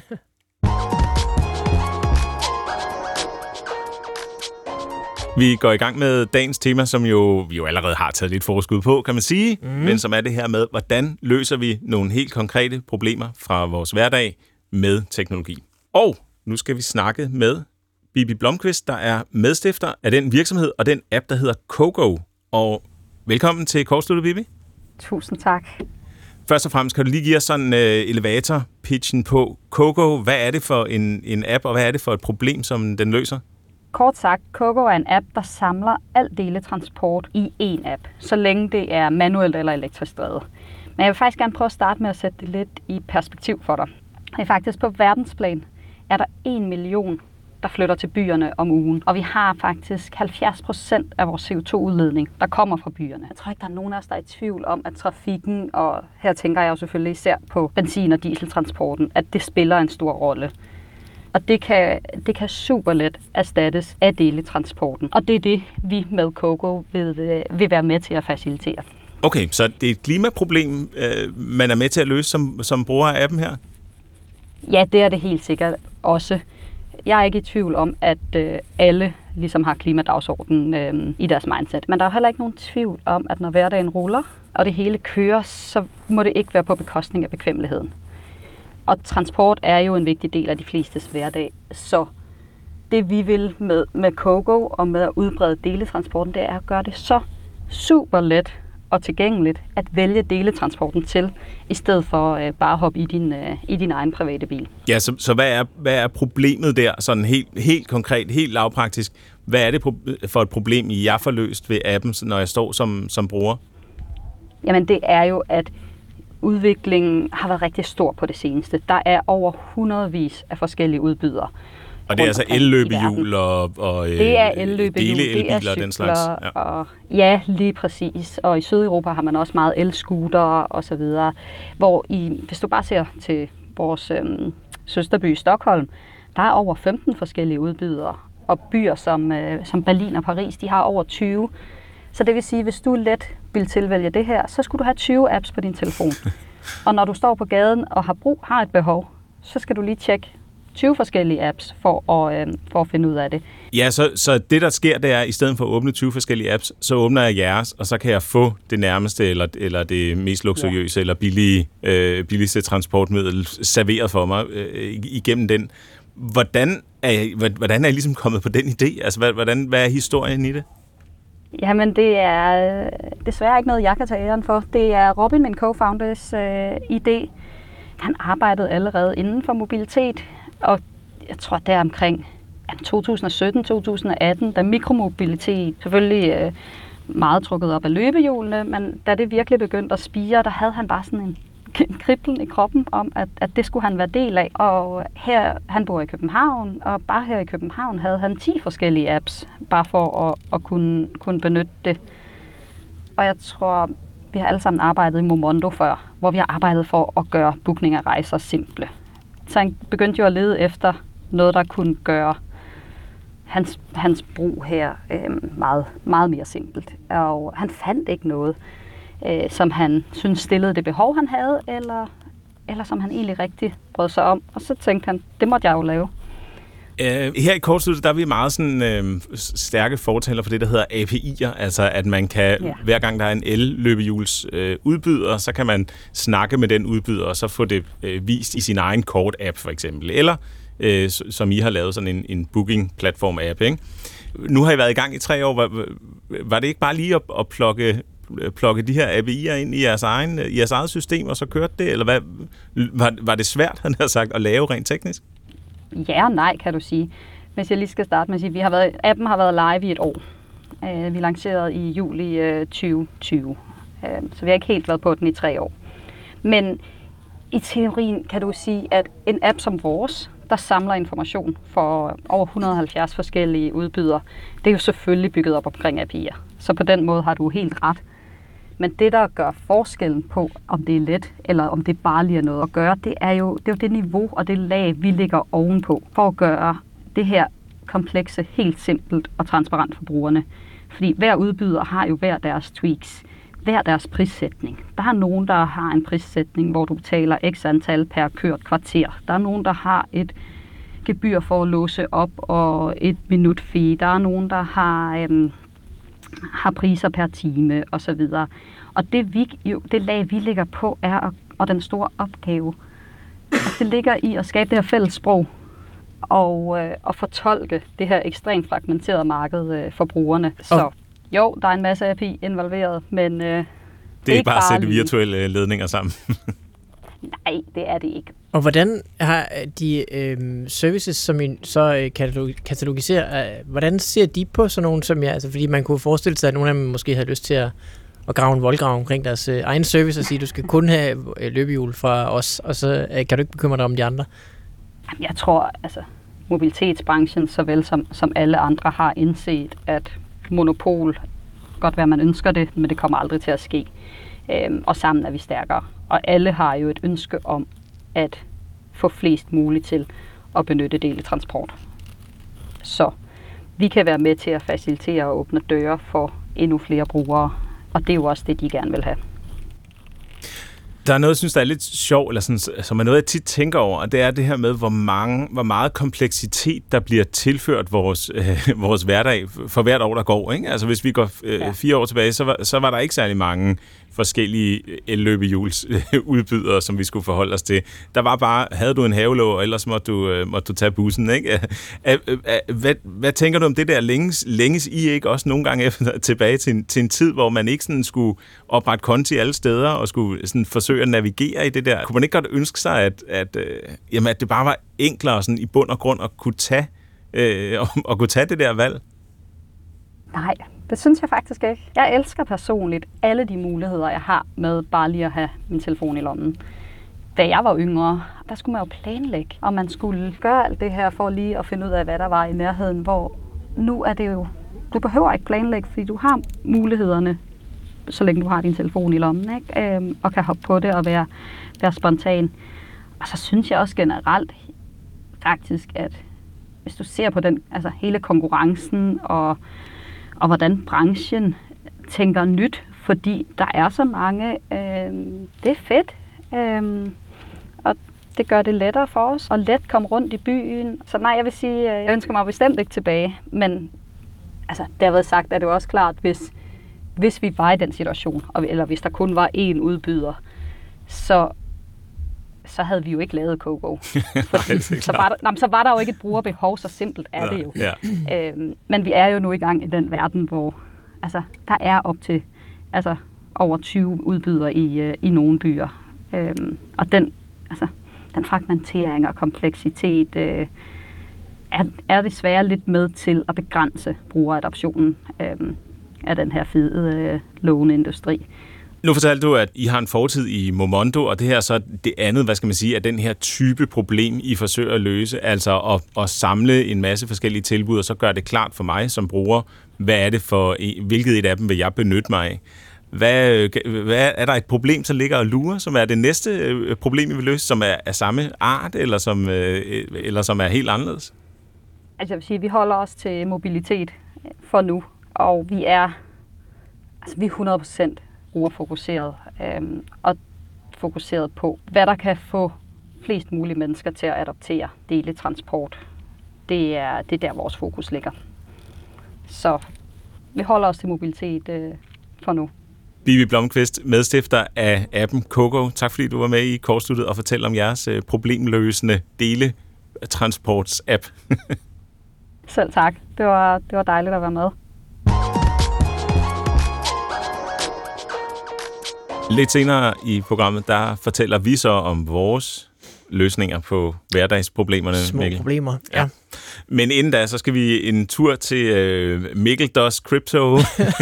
Vi går i gang med dagens tema, som vi jo allerede har taget lidt forskud på, kan man sige. Men som er det her med, hvordan løser vi nogle helt konkrete problemer fra vores hverdag med teknologi. Og nu skal vi snakke med Bibi Blomqvist, der er medstifter af den virksomhed og den app, der hedder Kogo. Og velkommen til Kortsluttet, Bibi. Tusind tak. Først og fremmest, kan du lige give os sådan elevator-pitchen på Kogo. Hvad er det for en app, og hvad er det for et problem, som den løser? Kort sagt, Kogo er en app, der samler al deletransport i én app, så længe det er manuelt eller elektrisk drevet. Men jeg vil faktisk gerne prøve at starte med at sætte det lidt i perspektiv for dig. Det er faktisk på verdensplan, er der 1 million der flytter til byerne om ugen. Og vi har faktisk 70% af vores CO2-udledning, der kommer fra byerne. Jeg tror ikke, der er nogen af os, der er i tvivl om, at trafikken, og her tænker jeg jo selvfølgelig især på benzin- og dieseltransporten, at det spiller en stor rolle. Og det kan super let erstattes af deletransporten. Og det er det, vi med Kogo vil være med til at facilitere. Okay, så det er et klimaproblem, man er med til at løse som bruger af appen her? Ja, det er det helt sikkert også. Jeg er ikke i tvivl om, at alle ligesom har klimadagsordenen i deres mindset. Men der er heller ikke nogen tvivl om, at når hverdagen ruller, og det hele kører, så må det ikke være på bekostning af bekvemmeligheden. Og transport er jo en vigtig del af de flestes hverdag. Så det vi vil med Kogo og med at udbrede deletransporten, det er at gøre det så super let og tilgængeligt at vælge deletransporten til, i stedet for bare at hoppe i din egen private bil. Ja, så hvad er problemet der, sådan helt konkret, helt lavpraktisk? Hvad er det for et problem, jeg får løst ved appen, når jeg står som bruger? Jamen det er jo, at udviklingen har været rigtig stor på det seneste. Der er over hundredvis af forskellige udbydere. Og det er altså elløbehjul og det er elløbehjul, det er cykler, og den slags. Ja. Og, ja, lige præcis. Og i Sydeuropa har man også meget elscootere og så videre. Hvor hvis du bare ser til vores søsterby Stockholm, der er over 15 forskellige udbydere. Og byer som Berlin og Paris, de har over 20. Så det vil sige, hvis du let vil tilvælge det her, så skulle du have 20 apps på din telefon. Og når du står på gaden og har et behov, så skal du lige tjekke 20 forskellige apps for at finde ud af det. Ja, så det der sker, det er, at i stedet for at åbne 20 forskellige apps, så åbner jeg jeres, og så kan jeg få det nærmeste, eller det mest luksuriøse, eller billigste transportmiddel serveret for mig igennem den. Hvordan er I ligesom kommet på den idé? Altså, hvad er historien i det? Jamen, det er desværre ikke noget, jeg kan tage æren for. Det er Robin, min co-founders idé. Han arbejdede allerede inden for mobilitet, og jeg tror, det er omkring 2017-2018, da mikromobilitet selvfølgelig meget trukket op af løbehjulene, men da det virkelig begyndte at spire, der havde han bare sådan en kriblen i kroppen om, at det skulle han være del af. Og han bor i København, og bare her i København havde han 10 forskellige apps, bare for at kunne benytte det. Og jeg tror, vi har alle sammen arbejdet i Momondo før, hvor vi har arbejdet for at gøre booking af rejser simple. Så han begyndte jo at lede efter noget, der kunne gøre hans brug her meget, meget mere simpelt. Og han fandt ikke noget, som han synes stillede det behov, han havde, eller som han egentlig rigtig brød sig om. Og så tænkte han, det måtte jeg jo lave. Her i Kortsluttet, der er vi meget sådan, stærke fortaler for det, der hedder API'er. Altså, at man kan, hver gang der er en el-løbehjuls udbyder, så kan man snakke med den udbyder, og så få det vist i sin egen kort-app, for eksempel. Eller, som I har lavet, sådan en booking-platform-app, ikke? Nu har I været i gang i 3 år. Var det ikke bare lige at plukke de her API'er ind i jeres eget system, og så kørte det? Eller hvad? Var det svært, han har sagt, at lave rent teknisk? Ja og nej, kan du sige. Hvis jeg lige skal starte med at sige, appen har været live i et år. Vi lancerede i juli 2020, så vi har ikke helt været på den i 3 år. Men i teorien kan du sige, at en app som vores, der samler information for over 170 forskellige udbydere, det er jo selvfølgelig bygget op omkring API'er. Så på den måde har du helt ret. Men det, der gør forskellen på, om det er let, eller om det bare lige er noget at gøre, det er jo det niveau og det lag, vi ligger ovenpå, for at gøre det her komplekse helt simpelt og transparent for brugerne. Fordi hver udbyder har jo hver deres tweaks, hver deres prissætning. Der er nogen, der har en prissætning, hvor du betaler x antal per kørt kvarter. Der er nogen, der har et gebyr for at låse op og et minut fee. Der er nogen, der har priser per time og så videre. Og det lag, vi ligger på, og den store opgave, det ligger i at skabe det her fælles sprog og fortolke det her ekstremt fragmenterede marked for brugerne. Så jo, der er en masse API involveret, men det er ikke bare at sætte virtuelle ledninger sammen. Nej, det er det ikke. Og hvordan har de services, som I så katalogiserer, hvordan ser de på sådan nogle som jer? Altså, fordi man kunne forestille sig, at nogle af dem måske havde lyst til at grave en voldgrav omkring deres egen service og sige, at du skal kun have løbehjul fra os, og så kan du ikke bekymre dig om de andre. Jeg tror, altså mobilitetsbranchen, såvel som alle andre, har indset, at monopol, godt være man ønsker det, men det kommer aldrig til at ske. Og sammen er vi stærkere. Og alle har jo et ønske om at få flest muligt til at benytte deletransport. Så vi kan være med til at facilitere og åbne døre for endnu flere brugere, og det er jo også det, de gerne vil have. Der er noget, jeg synes, der er lidt sjovt, eller sådan, som er noget, jeg tit tænker over, og det er det her med, hvor meget kompleksitet, der bliver tilført vores hverdag for hvert år, der går. Ikke? Altså hvis vi går 4 år tilbage, så var der ikke særlig mange forskellige elløbehjuls udbydere, som vi skulle forholde os til. Der var bare, havde du en havelåg, og ellers måtte du tage bussen. Ikke? Hvad tænker du om det der? Længes I ikke også nogle gange tilbage til en tid, hvor man ikke sådan skulle oprette konti alle steder, og skulle sådan forsøge at navigere i det der? Kunne man ikke godt ønske sig, at det bare var enklere sådan i bund og grund at kunne tage det der valg? Nej, Det synes jeg faktisk ikke. Jeg elsker personligt alle de muligheder, jeg har med bare lige at have min telefon i lommen. Da jeg var yngre, der skulle man jo planlægge, og man skulle gøre alt det her for lige at finde ud af, hvad der var i nærheden, hvor nu er det jo, du behøver ikke planlægge, fordi du har mulighederne, så længe du har din telefon i lommen, ikke? Og kan hoppe på det og være spontan. Og så synes jeg også generelt faktisk, at hvis du ser på den, altså hele konkurrencen og hvordan branchen tænker nyt, fordi der er så mange, det er fedt, og det gør det lettere for os, og let komme rundt i byen. Så nej, jeg vil sige, jeg ønsker mig bestemt ikke tilbage, men altså, det har været sagt, at det er også klart, hvis vi var i den situation, eller hvis der kun var én udbyder, så havde vi jo ikke lavet Kogo. Så var der jo ikke et brugerbehov, så simpelt er det jo. Ja. Men vi er jo nu i gang i den verden, hvor altså, der er op til over 20 udbydere i nogle byer. Og den fragmentering og kompleksitet er desværre lidt med til at begrænse brugeradoptionen af den her fede låneindustri. Nu fortalte du, at I har en fortid i Momondo, og det her så det andet, hvad skal man sige, er den her type problem, I forsøger at løse, altså at samle en masse forskellige tilbud, og så gør det klart for mig som bruger, hvad er det for, hvilket et af dem vil jeg benytte mig af. Hvad er der et problem, der ligger og lurer, som er det næste problem, I vil løse, som er af samme art, eller som er helt anderledes? Altså jeg vil sige, vi holder os til mobilitet for nu, og vi er 100% brugerfokuseret og fokuseret på, hvad der kan få flest mulige mennesker til at adoptere deletransport. Det er der, vores fokus ligger. Så vi holder os til mobilitet for nu. Bibi Blomqvist, medstifter af appen Kogo. Tak fordi du var med i Kortsluttet og fortælle om jeres problemløsende deletransports-app. Selv tak. Det var dejligt at være med. Lidt senere i programmet, der fortæller vi så om vores løsninger på hverdagsproblemerne. Små Mikkel. Problemer, ja. Men inden da, så skal vi en tur til Mikkel Does Crypto.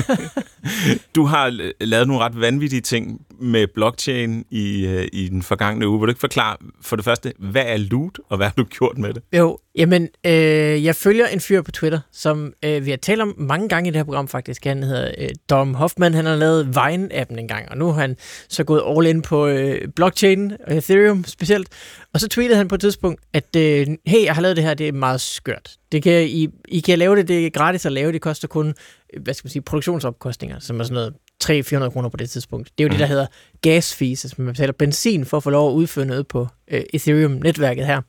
Du har lavet nogle ret vanvittige ting med blockchain i den forgangne uge. Vil du ikke forklare for det første, hvad er loot, og hvad har du gjort med det? Jo, jamen, jeg følger en fyr på Twitter, som vi har talt om mange gange i det her program faktisk. Han hedder Dom Hoffman. Han har lavet Vine-appen en gang, og nu har han så gået all in på blockchain og Ethereum specielt. Og så tweetede han på et tidspunkt, at hey, jeg har lavet det her, det er meget skørt. Det kan, I kan lave det er gratis at lave, det koster kun, produktionsopkostninger, som er sådan noget 300-400 kroner på det tidspunkt. Det er jo det, der hedder gas fees, altså man betaler benzin for at få lov at udføre noget på Ethereum-netværket her.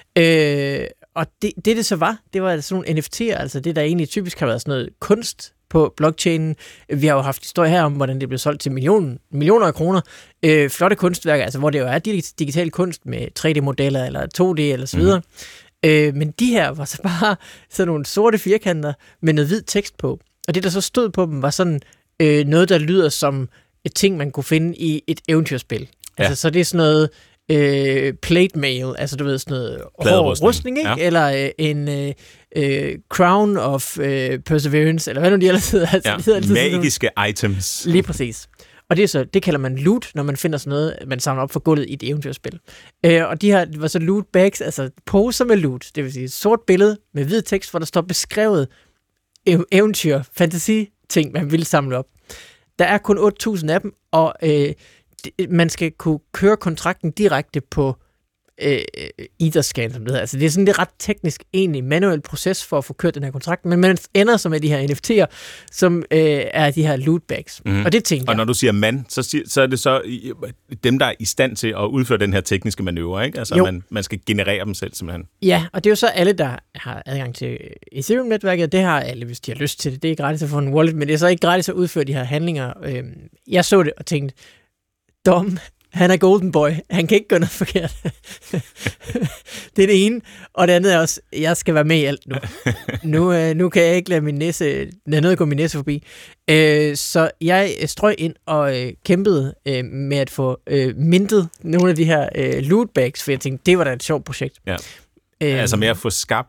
Og det så var, det var sådan nogle NFT'er, altså det, der egentlig typisk har været sådan noget kunst på blockchainen. Vi har jo haft historie her om, hvordan det blev solgt til millioner af kroner. Flotte kunstværker, altså hvor det jo er digital kunst med 3D-modeller eller 2D eller så videre. Men de her var så bare sådan nogle sorte firkanter med noget hvid tekst på. Og det, der så stod på dem, var sådan noget, der lyder som et ting, man kunne finde i et eventyrspil. Ja. Altså, så det er sådan noget plate mail, altså du ved, sådan noget hård rustning, ikke? Ja. Eller en crown of perseverance, eller hvad nu de ellers hedder. Altså, ja, det hedder magiske items. Lige præcis. Og det kalder man loot, når man finder sådan noget, man samler op for gulvet i et eventyrspil. Og de her var så loot bags, altså poser med loot, det vil sige et sort billede med hvid tekst, hvor der står beskrevet eventyr, fantasi ting, man vil samle op. Der er kun 8.000 af dem, og man skal kunne køre kontrakten direkte på Etherscan, som det hedder. Altså det er sådan det ret teknisk, egentlig manuel proces for at få kørt den her kontrakt, men man ender så med de her NFT'er, som er de her lootbags. Og det tænker jeg. Og når du siger man, så er det så dem, der er i stand til at udføre den her tekniske manøvre, ikke? Altså man skal generere dem selv, simpelthen. Ja, og det er jo så alle, der har adgang til Ethereum-netværket. Det har alle, hvis de har lyst til det. Det er gratis at få en wallet, men det er så ikke gratis at udføre de her handlinger. Jeg så det og tænkte, Dom, han er golden boy. Han kan ikke gøre noget forkert. Det er det ene. Og det andet er også, jeg skal være med i alt nu. Nu kan jeg ikke lade noget gå min næse forbi. Så jeg strøg ind og kæmpede med at få mintet nogle af de her loot bags, for jeg tænkte, det var da et sjovt projekt. Ja. Altså med at få skabt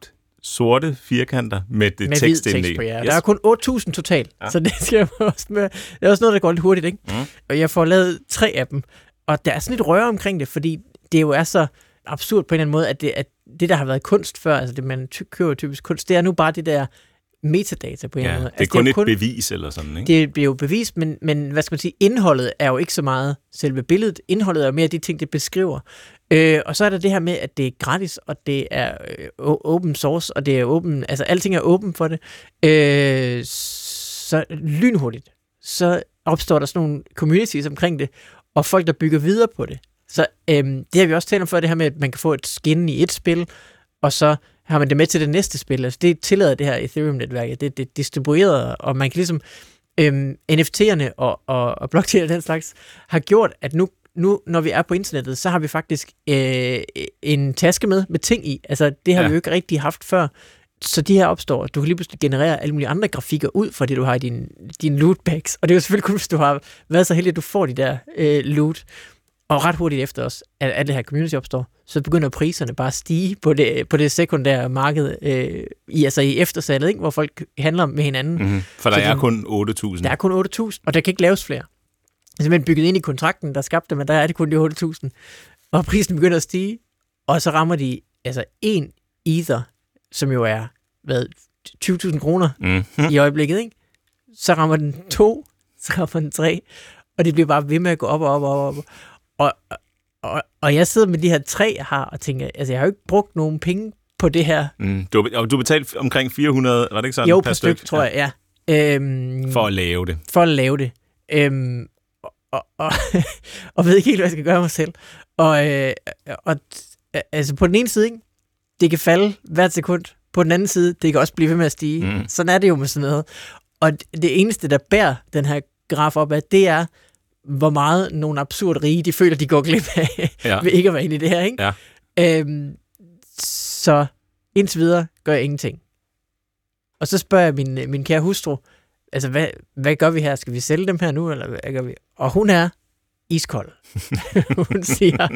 sorte firkanter med det med tekst hvid inde tekst på, i. ja. Yes. Der er kun 8.000 totalt, så det skal også med. Det er også noget, der går lidt hurtigt, ikke? Og jeg får lavet 3 af dem, og der er sådan lidt røre omkring det, fordi det jo er så absurd på en eller anden måde, at det der har været kunst før, altså det man køber typisk kunst, det er nu bare det der metadata på en eller anden måde. Det er kun et bevis eller sådan, ikke? Det bliver jo bevis, men hvad skal man sige, indholdet er jo ikke så meget selve billedet. Indholdet er jo mere de ting, det beskriver. Og så er der det her med, at det er gratis, og det er open source, og det er åben, altså alting er åben for det. Så lynhurtigt, så opstår der sådan nogle communities omkring det, og folk, der bygger videre på det. Så det har vi også talt om før, det her med, at man kan få et skin i et spil, og så har man det med til det næste spil. Altså det tillader det her Ethereum-netværk, det er distribueret, og man kan ligesom NFT'erne og blockchain og den slags har gjort, at nu når vi er på internettet, så har vi faktisk en taske med ting i. Altså det har vi jo ikke rigtig haft før. Så de her opstår, du kan lige pludselig generere alle mulige andre grafikker ud fra det, du har i din lootbags. Og det er jo selvfølgelig kun, hvis du har været så heldig, at du får de der loot. Og ret hurtigt efter os, at det her community opstår, så begynder priserne bare at stige på det sekundære marked, i eftersalget, ikke? Hvor folk handler med hinanden. Mm-hmm. For der er kun 8.000. Der er kun 8.000, og der kan ikke laves flere. Det er simpelthen bygget ind i kontrakten, der skabte, men der er det kun de 8.000. Og prisen begynder at stige, og så rammer de 1 ether, som jo er 20.000 kroner i øjeblikket, ikke? Så rammer den 2, så rammer den 3, og det bliver bare ved med at gå op og op og op. Og jeg sidder med de her 3, jeg har, og tænker, altså jeg har jo ikke brugt nogen penge på det her. Du betalte omkring 400, var det ikke sådan? Jo, per styk, tror jeg, ja. For at lave det. For at lave det. Og ved ikke helt, hvad jeg skal gøre mig selv. Og altså på den ene side, ikke? Det kan falde hvert sekund. På den anden side, det kan også blive ved med at stige. Sådan er det jo med sådan noget. Og det eneste, der bærer den her graf op af, det er, hvor meget nogle absurd rige, de føler, de går glip af, ved ikke at være inde i det her, ikke? Ja. Så indtil videre gør jeg ingenting. Og så spørger jeg min kære hustru, altså, hvad gør vi her? Skal vi sælge dem her nu, eller hvad gør vi? Og hun er iskold. Hun siger,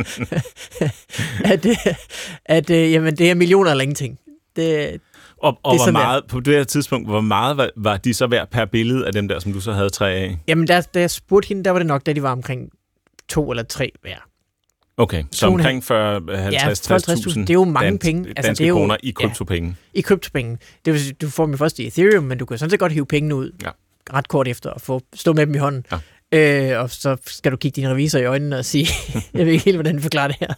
at jamen, det er millioner eller ingenting. Og hvor meget, på det her tidspunkt, hvor meget var de så værd per billede af dem der, som du så havde 3 af? Jamen, da jeg spurgte hende, der var det nok, da de var omkring 2 eller 3 hver. Okay, så omkring 40-50-60.000 det er jo mange penge. Danske kroner i kryptopenge. I kryptopenge. Det vil sige, du får dem først i Ethereum, men du kan sådan set godt hive pengene ud ret kort efter og stå med dem i hånden. Ja. Og så skal du kigge din revisor i øjnene og sige, jeg ved ikke helt, hvordan du forklarer det her.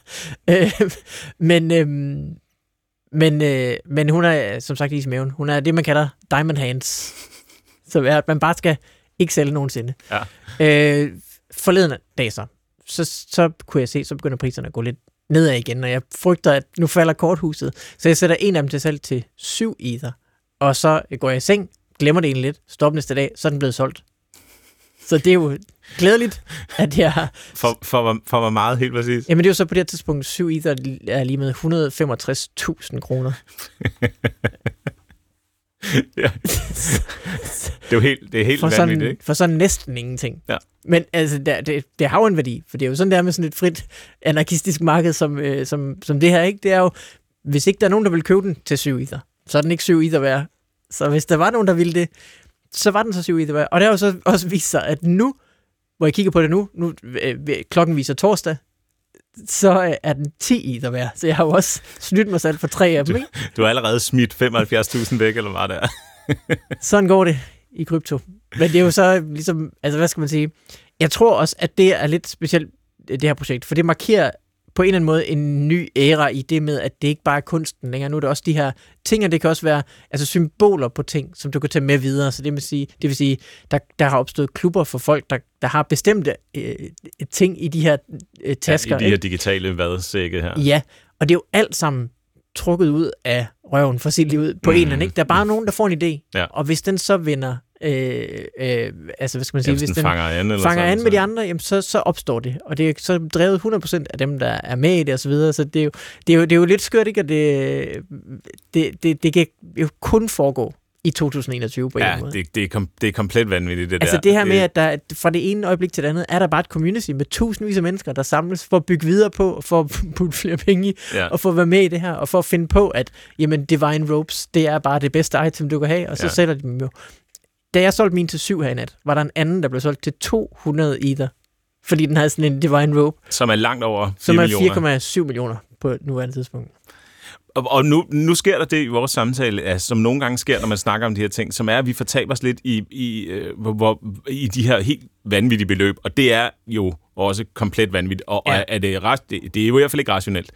Men hun er, som sagt, is i maven. Hun er det, man kalder diamond hands. Så er, at man bare skal ikke sælge nogensinde. Ja. Forleden dag så kunne jeg se, så begynder priserne at gå lidt nedad igen, og jeg frygter, at nu falder korthuset. Så jeg sætter en af dem til salg til 7 ether. Og så går jeg i seng, glemmer det egentlig lidt, stopper næste dag, så er den blevet solgt. Så det er jo glædeligt, at jeg... For hvor meget helt præcis? Jamen det er jo så på det her tidspunkt, 7 ether er lige med 165.000 kroner. Ja. Det er helt vanvittigt, ikke? For sådan næsten ingenting. Ja. Men altså, det har jo en værdi, for det er jo sådan der med sådan et frit anarkistisk marked, som det her, ikke? Det er jo, hvis ikke der er nogen, der vil købe den til 7 ether, så er den ikke 7 ether værd. Så hvis der var nogen, der ville det, så var den så 7 ether værd. Og det har jo så også vist sig, at nu, hvor jeg kigger på det nu klokken viser torsdag, så er den 10 ether værd. Så jeg har jo også snydt mig selv for 3 af dem, ikke? Du har allerede smidt 75.000 væk, eller hvad det er? Sådan går det i krypto. Men det er jo så ligesom, altså hvad skal man sige? Jeg tror også, at det er lidt specielt, det her projekt, for det markerer på en eller anden måde en ny æra i det med, at det ikke bare er kunsten længere. Nu er det også de her ting, og det kan også være altså symboler på ting, som du kan tage med videre. Så det vil sige, der har opstået klubber for folk, der har bestemte ting i de her tasker. Ja, i de her digitale vadsække her. Ja, og det er jo alt sammen trukket ud af røven for sit liv på en eller anden, ikke? Der er bare nogen, der får en idé, og hvis den så vinder, altså hvad skal man sige, hvis den fanger an med de andre, jamen, så opstår det, og det er så drevet 100% af dem, der er med i det og så videre, så det er jo lidt skørt, ikke? Og det kan jo kun foregå i 2021 på en måde. Det er komplet vanvittigt, det altså der. Det her med, at der, fra det ene øjeblik til det andet, er der bare et community med tusindvis af mennesker, der samles for at bygge videre på, for at putte flere penge i, og for at være med i det her, og for at finde på, at jamen, Divine Ropes, det er bare det bedste item, du kan have, og så sælger de dem jo. Da jeg solgte min til 7 her i nat, var der en anden, der blev solgt til 200 ether, fordi den havde sådan en Divine Rope. Som er langt over 4 millioner. Som er 4,7 millioner på nuværende tidspunkt. Og nu sker der det i vores samtale, altså, som nogle gange sker, når man snakker om de her ting, som er, at vi fortaber os lidt i de her helt vanvittige beløb, og det er jo også komplet vanvittigt, og er det er jo i hvert fald ikke rationelt.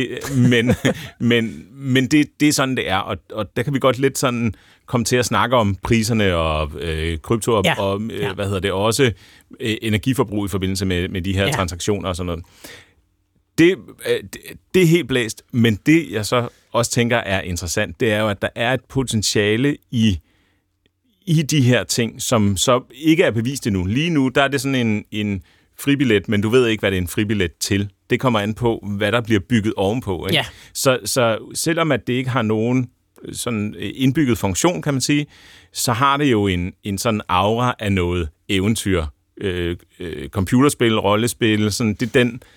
Men det er sådan, det er, og der kan vi godt lidt sådan komme til at snakke om priserne og krypto og også energiforbrug i forbindelse med de her transaktioner og sådan noget. Det er helt blæst, men det, jeg så også tænker er interessant, det er jo, at der er et potentiale i de her ting, som så ikke er bevist endnu. Lige nu, der er det sådan en fribillet, men du ved ikke, hvad det er en fribillet til. Det kommer an på, hvad der bliver bygget ovenpå. Ikke? Ja. Så selvom at det ikke har nogen sådan indbygget funktion, kan man sige, så har det jo en sådan aura af noget eventyr. Computerspil, rollespil, sådan, det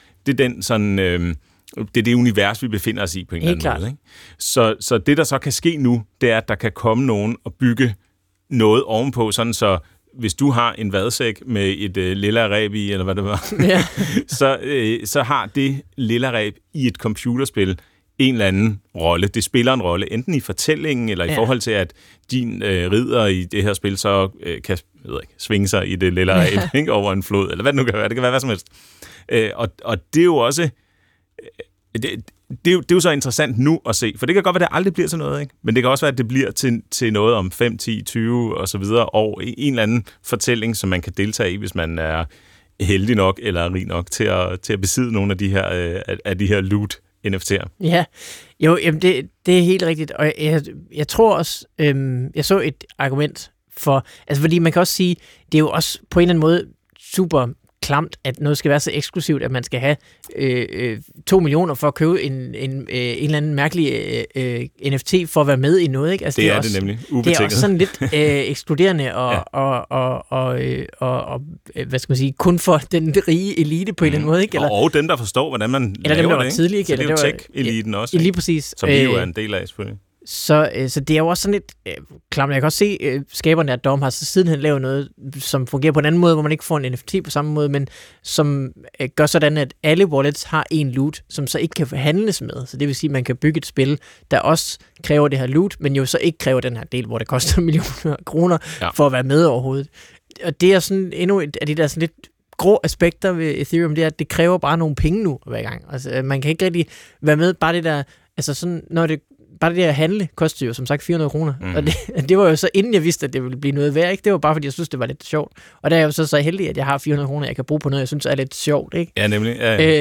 er det univers, vi befinder os i på en eller anden måde. Ikke? Så det, der så kan ske nu, det er, at der kan komme nogen og bygge noget ovenpå, sådan så hvis du har en vadsæk med et lilla ræb i, eller hvad det var, så har det lilla ræb i et computerspil en eller anden rolle. Det spiller en rolle, enten i fortællingen, eller i forhold til, at din ridder i det her spil så kan svinge sig i det lilla ræb over en flod, eller hvad det nu kan være. Det kan være hvad som helst. Og det er jo også... Det er jo så interessant nu at se, for det kan godt være, at det aldrig bliver til noget, ikke? Men det kan også være, at det bliver til noget om 5, 10, 20 og så videre, og en eller anden fortælling, som man kan deltage i, hvis man er heldig nok eller rig nok til at besidde nogle af de her loot NFT'er. Ja, jo, jamen det er helt rigtigt, og jeg tror også, jeg så et argument for, altså fordi man kan også sige, det er jo også på en eller anden måde super klamt, at noget skal være så eksklusivt, at man skal have 2 millioner for at købe en eller anden mærkelig NFT for at være med i noget, ikke? Altså, det er også, det nemlig, ubetinget. Det er også sådan lidt ekskluderende og hvad skal man sige, kun for den rige elite på en eller anden måde, ikke? Eller, og dem, der forstår, hvordan man eller laver dem, der var det, tidlig, ikke? Så det er jo tech-eliten også, lige præcis. Som vi jo er en del af, selvfølgelig. Så det er jo også sådan lidt klamt. Jeg kan også se, skaberne af DOM har så sidenhen lavet noget, som fungerer på en anden måde, hvor man ikke får en NFT på samme måde, men som gør sådan, at alle wallets har en loot, som så ikke kan handles med. Så det vil sige, at man kan bygge et spil, der også kræver det her loot, men jo så ikke kræver den her del, hvor det koster millioner kroner for at være med overhovedet. Og det er sådan endnu et af de der sådan lidt grå aspekter ved Ethereum, det er, at det kræver bare nogle penge nu hver gang. Altså, man kan ikke rigtig være med, bare det der, altså sådan, når det bare det at handle kostede jo som sagt 400 kroner. Og det var jo så inden jeg vidste, at det ville blive noget værd, ikke? Det var bare fordi, jeg synes, det var lidt sjovt. Og der er jeg jo så heldig, at jeg har 400 kroner, jeg kan bruge på noget, jeg synes er lidt sjovt, ikke? Ja, nemlig.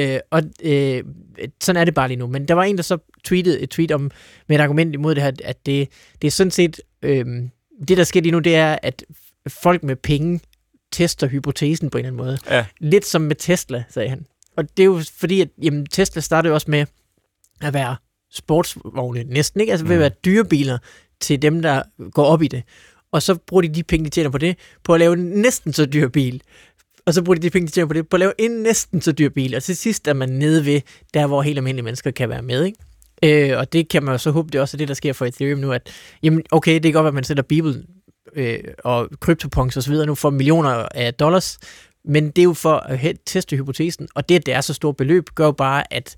Ja. Sådan er det bare lige nu. Men der var en, der så tweetede et tweet om, med et argument imod det her, at det er sådan set, det der sker lige nu, det er, at folk med penge tester hypotesen på en eller anden måde. Ja. Lidt som med Tesla, sagde han. Og det er jo fordi, at Tesla startede også med at være sportsvogne næsten, ikke? Altså ved at være dyrebiler til dem, der går op i det. Og så bruger de penge, de tjener på det, på at lave en næsten så dyr bil. Og så bruger de penge, de tjener på det, på at lave en næsten så dyr bil. Og til sidst er man nede ved, der hvor helt almindelige mennesker kan være med, ikke? Og det kan man jo så håbe, det er også det, der sker for Ethereum nu, at jamen, okay, det kan godt være, at man sætter Beeple og CryptoPunks og så videre nu for millioner af dollars, men det er jo for at teste hypotesen, og det, at det er så stort beløb, gør jo bare, at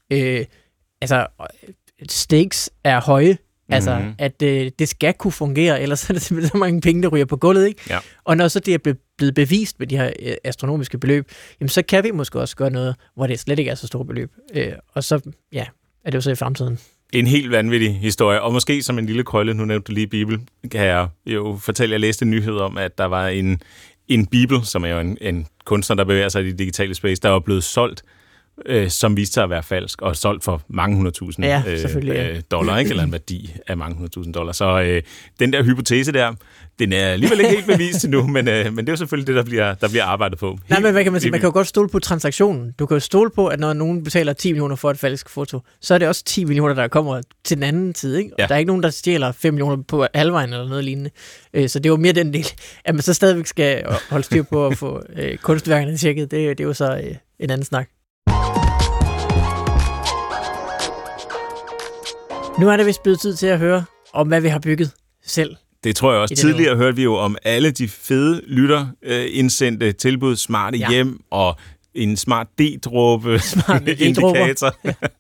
altså, stakes er høje, altså, at det skal kunne fungere, ellers er det simpelthen så mange penge, der ryger på gulvet, ikke? Ja. Og når så det er blevet bevist med de her astronomiske beløb, jamen, så kan vi måske også gøre noget, hvor det slet ikke er så stort beløb. Og så, ja, er det jo så i fremtiden. En helt vanvittig historie, og måske som en lille krølle, nu nævnte du lige Beeple, kan jeg jo fortælle, jeg læste en nyhed om, at der var en Beeple, som er jo en kunstner, der bevæger sig i det digitale space, der var blevet solgt som viste sig at være falsk, og solgt for mange 100.000 dollar, ikke? Eller en værdi af mange 100.000 dollar. Så den der hypotese der, den er alligevel ikke helt bevist endnu, men det er jo selvfølgelig det, der bliver arbejdet på. Nej, men hvad kan man sige? Man kan jo godt stole på transaktionen. Du kan jo stole på, at når nogen betaler 10 millioner for et falsk foto, så er det også 10 millioner, der kommer til den anden side, ikke? Og der er ikke nogen, der stjæler 5 millioner på halvvejen eller noget lignende. Så det er jo mere den del, at man så stadigvæk skal holde styr på at få kunstværkerne tjekket. Det er jo så en anden snak. Nu er det vist blevet tid til at høre om, hvad vi har bygget selv. Det tror jeg også. Tidligere hørte vi jo om alle de fede lytterindsendte tilbud, smarte hjem og en smart D-dråbe indikator.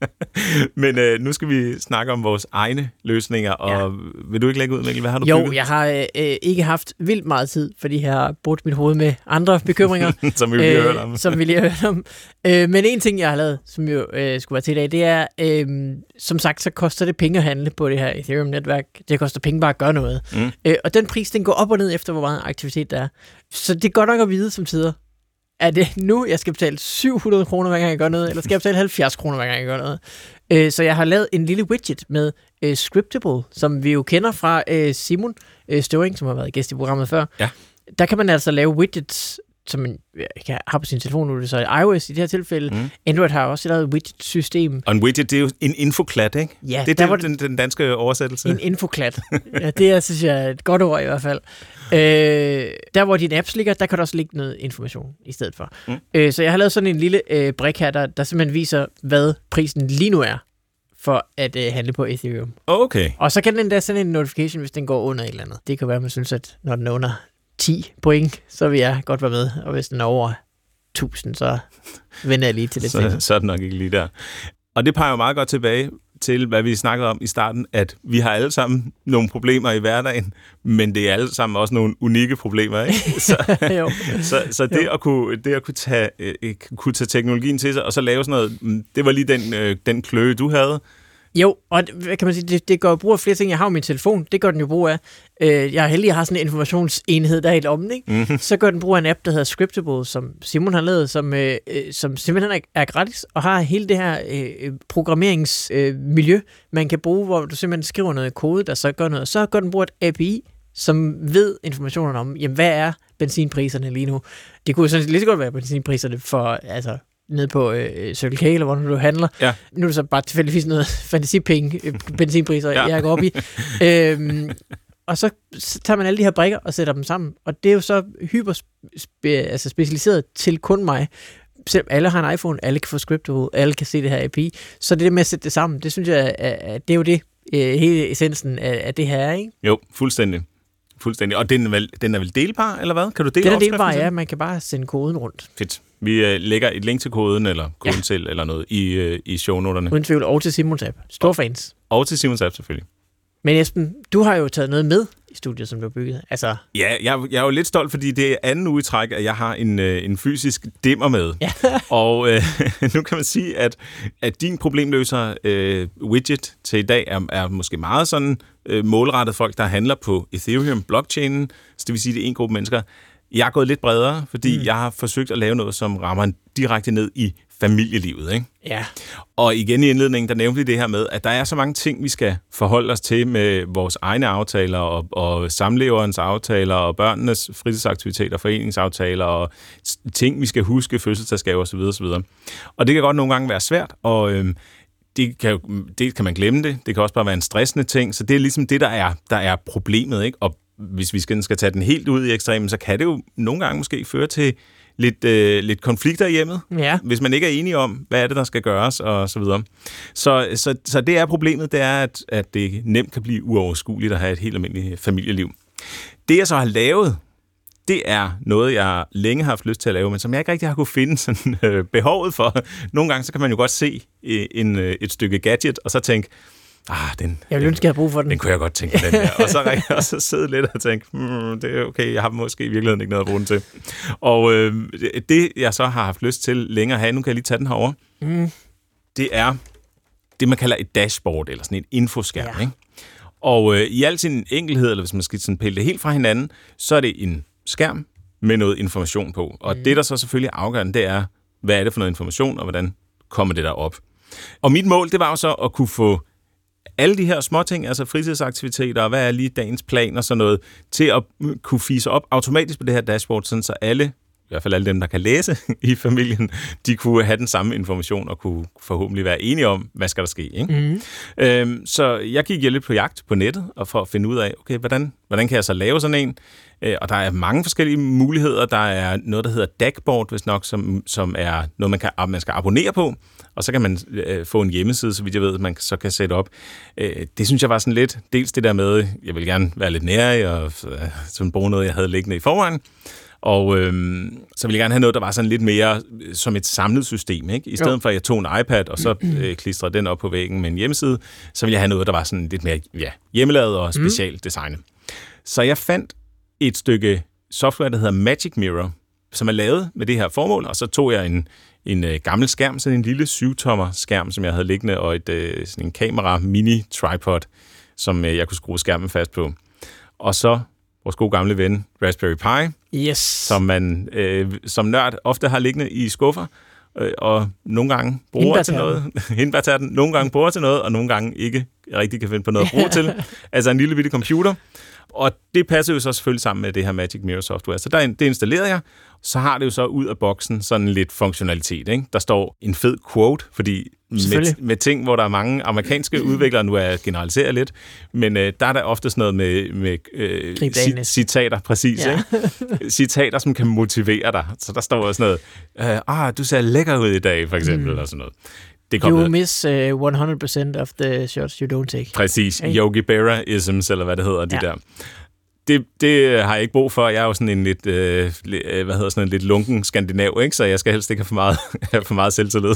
Men nu skal vi snakke om vores egne løsninger, og vil du ikke lægge ud, Mikkel? Hvad har du bygget? Jo, jeg har ikke haft vildt meget tid, fordi jeg har brugt mit hoved med andre bekymringer. som vi lige har hørt om. Som vi lige har hørt om. Men en ting, jeg har lavet, som jo skulle være til i dag, det er, som sagt, så koster det penge at handle på det her Ethereum-netværk. Det koster penge bare at gøre noget. Og den pris, den går op og ned efter, hvor meget aktivitet der er. Så det er godt nok at vide som tider. Er det nu, jeg skal betale 700 kroner, hver gang jeg gør noget, eller skal jeg betale 70 kroner, hver gang jeg gør noget? Så jeg har lavet en lille widget med Scriptable, som vi jo kender fra Simon Støvring, som har været gæst i programmet før. Ja. Der kan man altså lave widgets, som man har på sin telefon nu, så er iOS i det her tilfælde. Android har også lavet et widget-system. Og en widget, det er jo en infoklat, ikke? Ja, det er den danske oversættelse. En infoklat. Ja, det er, synes jeg, et godt ord i hvert fald. Der, hvor dine apps ligger, der kan der også ligge noget information i stedet for. Så jeg har lavet sådan en lille brik her, der simpelthen viser, hvad prisen lige nu er for at handle på Ethereum. Okay. Og så kan den der sende en notification, hvis den går under et eller andet. Det kan være, at man synes, at når den er under 10 point, så vil jeg godt være med. Og hvis den er over 1000, så vender jeg lige til det. Så er det nok ikke lige der. Og det peger jo meget godt tilbage til, hvad vi snakkede om i starten, at vi har alle sammen nogle problemer i hverdagen, men det er alle sammen også nogle unikke problemer, ikke? Så det at kunne tage teknologien til sig, og så lave sådan noget, det var lige den kløe, du havde. Jo, og hvad kan man sige, det gør brug af flere ting. Jeg har jo min telefon, det gør den jo brug af. Jeg er heldig, at jeg har sådan en informationsenhed, der er helt om, ikke? Så gør den brug af en app, der hedder Scriptable, som Simon har lavet, som simpelthen er gratis, og har hele det her programmeringsmiljø, man kan bruge, hvor du simpelthen skriver noget kode, der så gør noget. Så gør den brug af et API, som ved informationen om, jamen, hvad er benzinpriserne lige nu? Det kunne sådan lige så godt være benzinpriserne for, altså, ned på Circle K, eller hvor du handler. Ja. Nu er det så bare tilfældigvis noget fantasipenge, benzinpriser, jeg går op i. Og så tager man alle de her brikker og sætter dem sammen. Og det er jo så specialiseret til kun mig. Selvom alle har en iPhone, alle kan få Scriptable, alle kan se det her API. Så det med at sætte det sammen, det synes jeg, det er jo det, hele essensen af det her, ikke? Jo, fuldstændig. Og den er vel delbar, eller hvad? Kan du dele den er delbar, ja. Man kan bare sende koden rundt. Fedt. Vi lægger et link til koden, eller koden til, eller noget, i shownoterne. Uden tvivl, og til Simons app. Store fans. Og til Simons app, selvfølgelig. Men Esben, du har jo taget noget med i studiet, som du har bygget. Altså... Ja, jeg er jo lidt stolt, fordi det er anden uge i træk, at jeg har en fysisk dimmer med. Ja. Og nu kan man sige, at din problemløser widget til i dag er måske meget sådan målrettet folk, der handler på Ethereum-blockchainen. Så det vil sige, det er en gruppe mennesker. Jeg er gået lidt bredere, fordi jeg har forsøgt at lave noget, som rammer direkte ned i familielivet, ikke? Ja. Og igen i indledningen, der nævnte vi det her med, at der er så mange ting, vi skal forholde os til med vores egne aftaler, og samleverens aftaler, og børnenes fritidsaktiviteter, foreningsaftaler, og ting, vi skal huske, fødselsdagsgaver osv. osv. Og det kan godt nogle gange være svært, og det kan man glemme det. Det kan også bare være en stressende ting, så det er ligesom det, der er problemet, ikke? Og hvis vi skal tage den helt ud i ekstremen, så kan det jo nogle gange måske føre til lidt konflikter i hjemmet, hvis man ikke er enige om, hvad er det, der skal gøres, og så videre. Så det er problemet, det er, at det nemt kan blive uoverskueligt at have et helt almindeligt familieliv. Det, jeg så har lavet, det er noget, jeg længe har haft lyst til at lave, men som jeg ikke rigtig har kunne finde sådan, behovet for. Nogle gange, så kan man jo godt se et stykke gadget, og så tænke, jeg vil ønske, jeg har brug for den. Den kunne jeg godt tænke på, den der. Og så sidde lidt og tænke, det er okay, jeg har måske i virkeligheden ikke noget at bruge den til. Og det, jeg så har haft lyst til længere at have, nu kan jeg lige tage den herovre, det er det, man kalder et dashboard, eller sådan en infoskærm. Ikke? Og i al sin enkelhed, eller hvis man skal sådan pille det helt fra hinanden, så er det en skærm med noget information på. Og det, der så selvfølgelig er afgørende, det er, hvad er det for noget information, og hvordan kommer det der op. Og mit mål, det var jo så at kunne få alle de her småting, altså fritidsaktiviteter, og hvad er lige dagens plan og sådan noget, til at kunne fise op automatisk på det her dashboard, sådan så alle, i hvert fald alle dem, der kan læse i familien, de kunne have den samme information og kunne forhåbentlig være enige om, hvad skal der ske. Ikke? Mm. Så jeg gik lidt på jagt på nettet og for at finde ud af, okay, hvordan kan jeg så lave sådan en? Og der er mange forskellige muligheder. Der er noget, der hedder dashboard, hvis nok, som er noget, man skal abonnere på, og så kan man få en hjemmeside, så vidt jeg ved, man så kan sætte op. Det synes jeg var sådan lidt, dels det der med, jeg vil gerne være lidt nærig og sådan bruge noget, jeg havde liggende i forvejen. Og så ville jeg gerne have noget, der var sådan lidt mere som et samlet system. Ikke? I stedet for, at jeg tog en iPad, og så klistrede den op på væggen med en hjemmeside, så ville jeg have noget, der var sådan lidt mere hjemmelavet og specielt designet. Så jeg fandt et stykke software, der hedder Magic Mirror, som er lavet med det her formål, og så tog jeg en gammel skærm, sådan en lille 7-tommer skærm, som jeg havde liggende, og sådan en kamera mini-tripod, som jeg kunne skrue skærmen fast på. Og så vores gode gamle ven, Raspberry Pi, yes. som man som nørd ofte har liggende i skuffer, og nogle gange bruger til noget. Hindbærtærten. Nogle gange bruger til noget, og nogle gange ikke rigtig kan finde på noget at bruge til. Altså en lille bitte computer. Og det passer jo så selvfølgelig sammen med det her Magic Mirror software. Så det installerede jeg. Så har det jo så ud af boksen sådan lidt funktionalitet. Ikke? Der står en fed quote, fordi med ting, hvor der er mange amerikanske udviklere, nu er jeg generaliseret lidt, men der er der ofte sådan noget med citater, præcis. Ja. Ikke? Citater, som kan motivere dig. Så der står sådan noget, du ser lækker ud i dag, for eksempel, eller sådan noget. You miss 100% of the shots you don't take. Præcis. Hey. Yogi Berra-isms, eller hvad det hedder, de der. Det har jeg ikke brug for. Jeg er jo sådan en lidt lunken skandinav, ikke? Så jeg skal helst ikke have for meget selvtillid.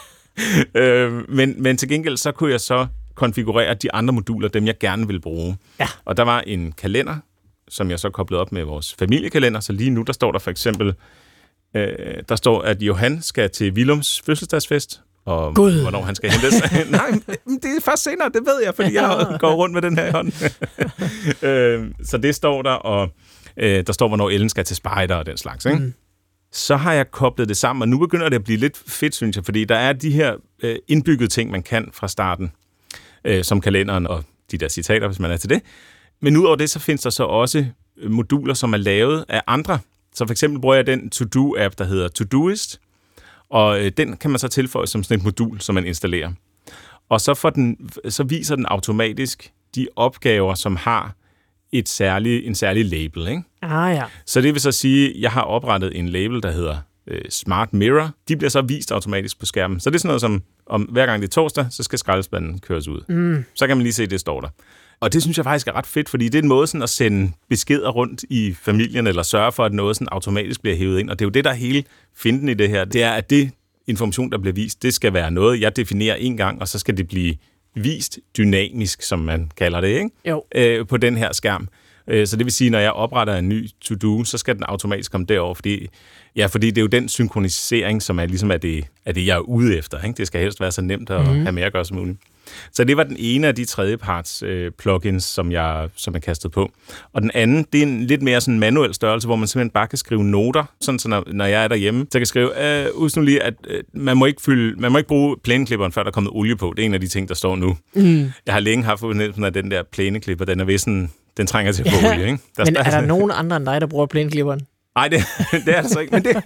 men til gengæld, så kunne jeg så konfigurere de andre moduler, dem jeg gerne vil bruge. Ja. Og der var en kalender, som jeg så koblede op med vores familiekalender. Så lige nu, der står der for eksempel, der står, at Johan skal til Willums fødselsdagsfest, og hvornår han skal hentes. Nej, det er først senere, det ved jeg, fordi jeg går rundt med den her i hånden. Så det står der, og der står, hvornår Ellen skal til spejder og den slags. Ikke? Mm. Så har jeg koblet det sammen, og nu begynder det at blive lidt fedt, synes jeg, fordi der er de her indbyggede ting, man kan fra starten, som kalenderen og de der citater, hvis man er til det. Men udover det, så findes der så også moduler, som er lavet af andre. Så for eksempel bruger jeg den To-Do-app, der hedder Todoist, og den kan man så tilføje som sådan et modul, som man installerer. Og så viser den automatisk de opgaver, som har en særlig label. Ikke? Ja. Så det vil så sige, at jeg har oprettet en label, der hedder Smart Mirror. De bliver så vist automatisk på skærmen. Så det er sådan noget som, hver gang det er torsdag, så skal skraldespanden køres ud. Mm. Så kan man lige se, at det står der. Og det synes jeg faktisk er ret fedt, fordi det er en måde sådan at sende beskeder rundt i familien, eller sørge for, at noget sådan automatisk bliver hævet ind. Og det er jo det, der er hele finten i det her. Det er, at det information, der bliver vist, det skal være noget, jeg definerer en gang, og så skal det blive vist dynamisk, som man kalder det, ikke? Jo. På den her skærm. Så det vil sige, når jeg opretter en ny to-do, så skal den automatisk komme derover, fordi det er jo den synkronisering, som er ligesom det, jeg er ude efter. Ikke? Det skal helst være så nemt at have med at gøre som muligt. Så det var den ene af de tredjeparts plugins, som jeg kastede på. Og den anden, det er en lidt mere sådan manuel størrelse, hvor man simpelthen bare kan skrive noter, sådan så når jeg er derhjemme, så kan jeg skrive, husk nu lige, at man må ikke bruge plæneklipperen, før der er kommet olie på. Det er en af de ting, der står nu. Mm. Jeg har længe haft fornemmelsen af den der plæneklipper, den er vist sådan, den trænger til at få olie. Ikke? Men er der nogen andre end dig, der bruger plæneklipperen? Nej, det er det så ikke, men det...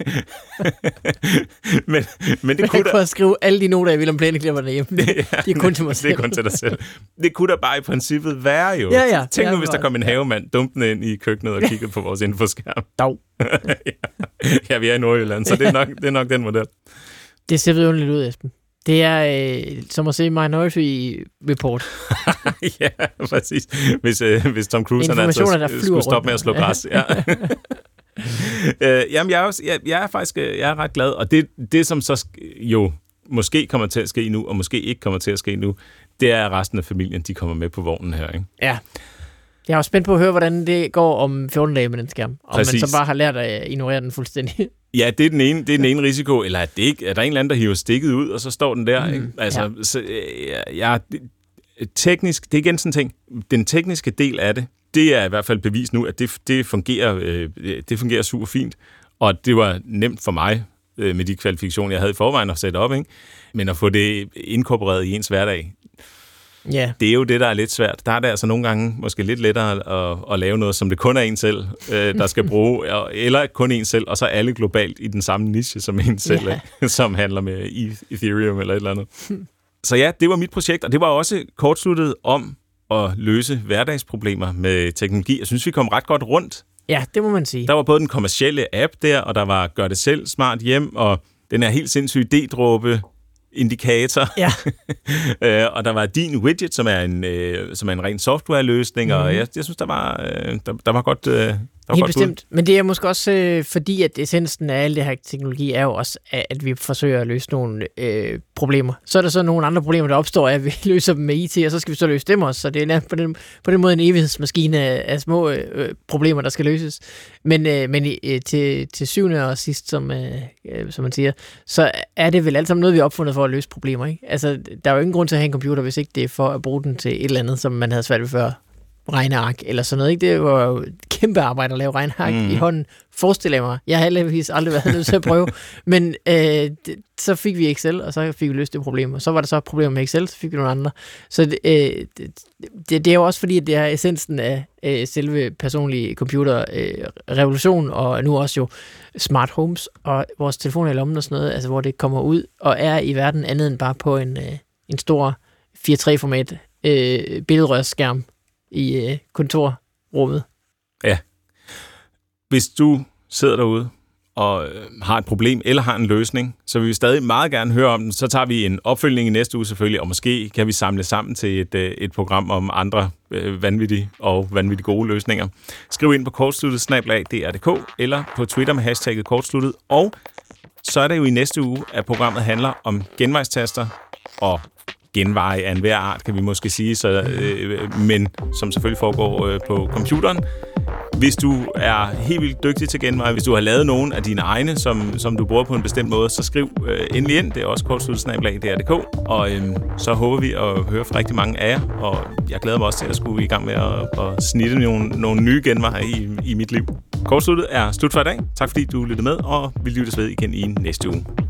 men det kunne da... at skrive alle de noter, jeg vil om plæneklipperne hjemme. De er kun til mig selv. Det er kun til dig selv. Det kunne da bare i princippet være jo. Ja. Tænk nu, hvis der kom en havemand dumpende ind i køkkenet og kiggede på vores infoskærm. Dag. Ja, vi er i Nordjylland, så det er nok den model. Det ser vidunderligt ud, Esben. Det er som at se Minority Report. Ja, præcis. Hvis Tom Cruise skulle stoppe med at slå græs. Ja. Jamen, jeg er ret glad, og det som så jo måske kommer til at ske nu, og måske ikke kommer til at ske nu, det er, at resten af familien, de kommer med på vognen her, ikke? Ja. Jeg er også spændt på at høre, hvordan det går om 14 dage med den skærm. Om man så bare har lært at ignorere den fuldstændig. Ja, det er den ene risiko, eller er der en eller anden, der hiver stikket ud, og så står den der, ikke? Altså, teknisk, det er igen sådan en ting, den tekniske del af det er i hvert fald bevis nu, at det fungerer super fint, og det var nemt for mig med de kvalifikationer, jeg havde i forvejen at sætte op, ikke? Men at få det inkorporeret i ens hverdag, det er jo det, der er lidt svært. Der er det altså nogle gange måske lidt lettere at lave noget, som det kun er en selv, der skal bruge, eller kun en selv, og så alle globalt i den samme niche som en selv, som handler med Ethereum eller et eller andet. Så ja, det var mit projekt, og det var også kortsluttet om at løse hverdagsproblemer med teknologi. Jeg synes, vi kom ret godt rundt. Ja, det må man sige. Der var både den kommercielle app der, og der var gør det selv smart hjem, og den her helt sindssyge idédråbe indikator. Ja. Og der var din widget, som er en ren softwareløsning, og jeg synes, der var godt. Helt bestemt. Men det er måske også fordi, at essensen af al det her teknologi er jo også, at vi forsøger at løse nogle problemer. Så er der så nogle andre problemer, der opstår, at vi løser dem med IT, og så skal vi så løse dem også. Så det er på den måde en evighedsmaskine af små problemer, der skal løses. Men til syvende og sidst, som man siger, så er det vel alt sammen noget, vi har opfundet for at løse problemer, ikke? Altså, der er jo ingen grund til at have en computer, hvis ikke det er for at bruge den til et eller andet, som man havde svært ved før. Regneark eller sådan noget, ikke? Det var jo et kæmpe arbejde at lave regneark i hånden. Forestiller jeg mig. Jeg har heldigvis aldrig været nødt til at prøve. Men så fik vi Excel, og så fik vi løst det problem. Og så var der så problemer med Excel, så fik vi nogle andre. Så det er jo også fordi, at det er essensen af selve personlige computerrevolution, og nu også jo smart homes og vores telefoner i lommen og sådan noget, altså hvor det kommer ud og er i verden andet end bare på en stor 4:3-format billedrørsskærm i kontorrummet. Ja. Hvis du sidder derude og har et problem eller har en løsning, så vil vi stadig meget gerne høre om den. Så tager vi en opfølgning i næste uge selvfølgelig, og måske kan vi samle sammen til et program om andre vanvittige gode løsninger. Skriv ind på kortsluttet@dr.dk eller på Twitter med hashtagget kortsluttet. Og så er det jo i næste uge, at programmet handler om genvejstaster og genveje af enhver art, kan vi måske sige, men som selvfølgelig foregår på computeren. Hvis du er helt vildt dygtig til genveje, hvis du har lavet nogle af dine egne, som du bruger på en bestemt måde, så skriv endelig ind. Det er også kortsluttet@dr.dk, og så håber vi at høre fra rigtig mange af jer, og jeg glæder mig også til at skulle i gang med at snitte nogle nye genveje i mit liv. Kortsluttet er slut for i dag. Tak fordi du lyttede med, og vi lyttes ved igen i næste uge.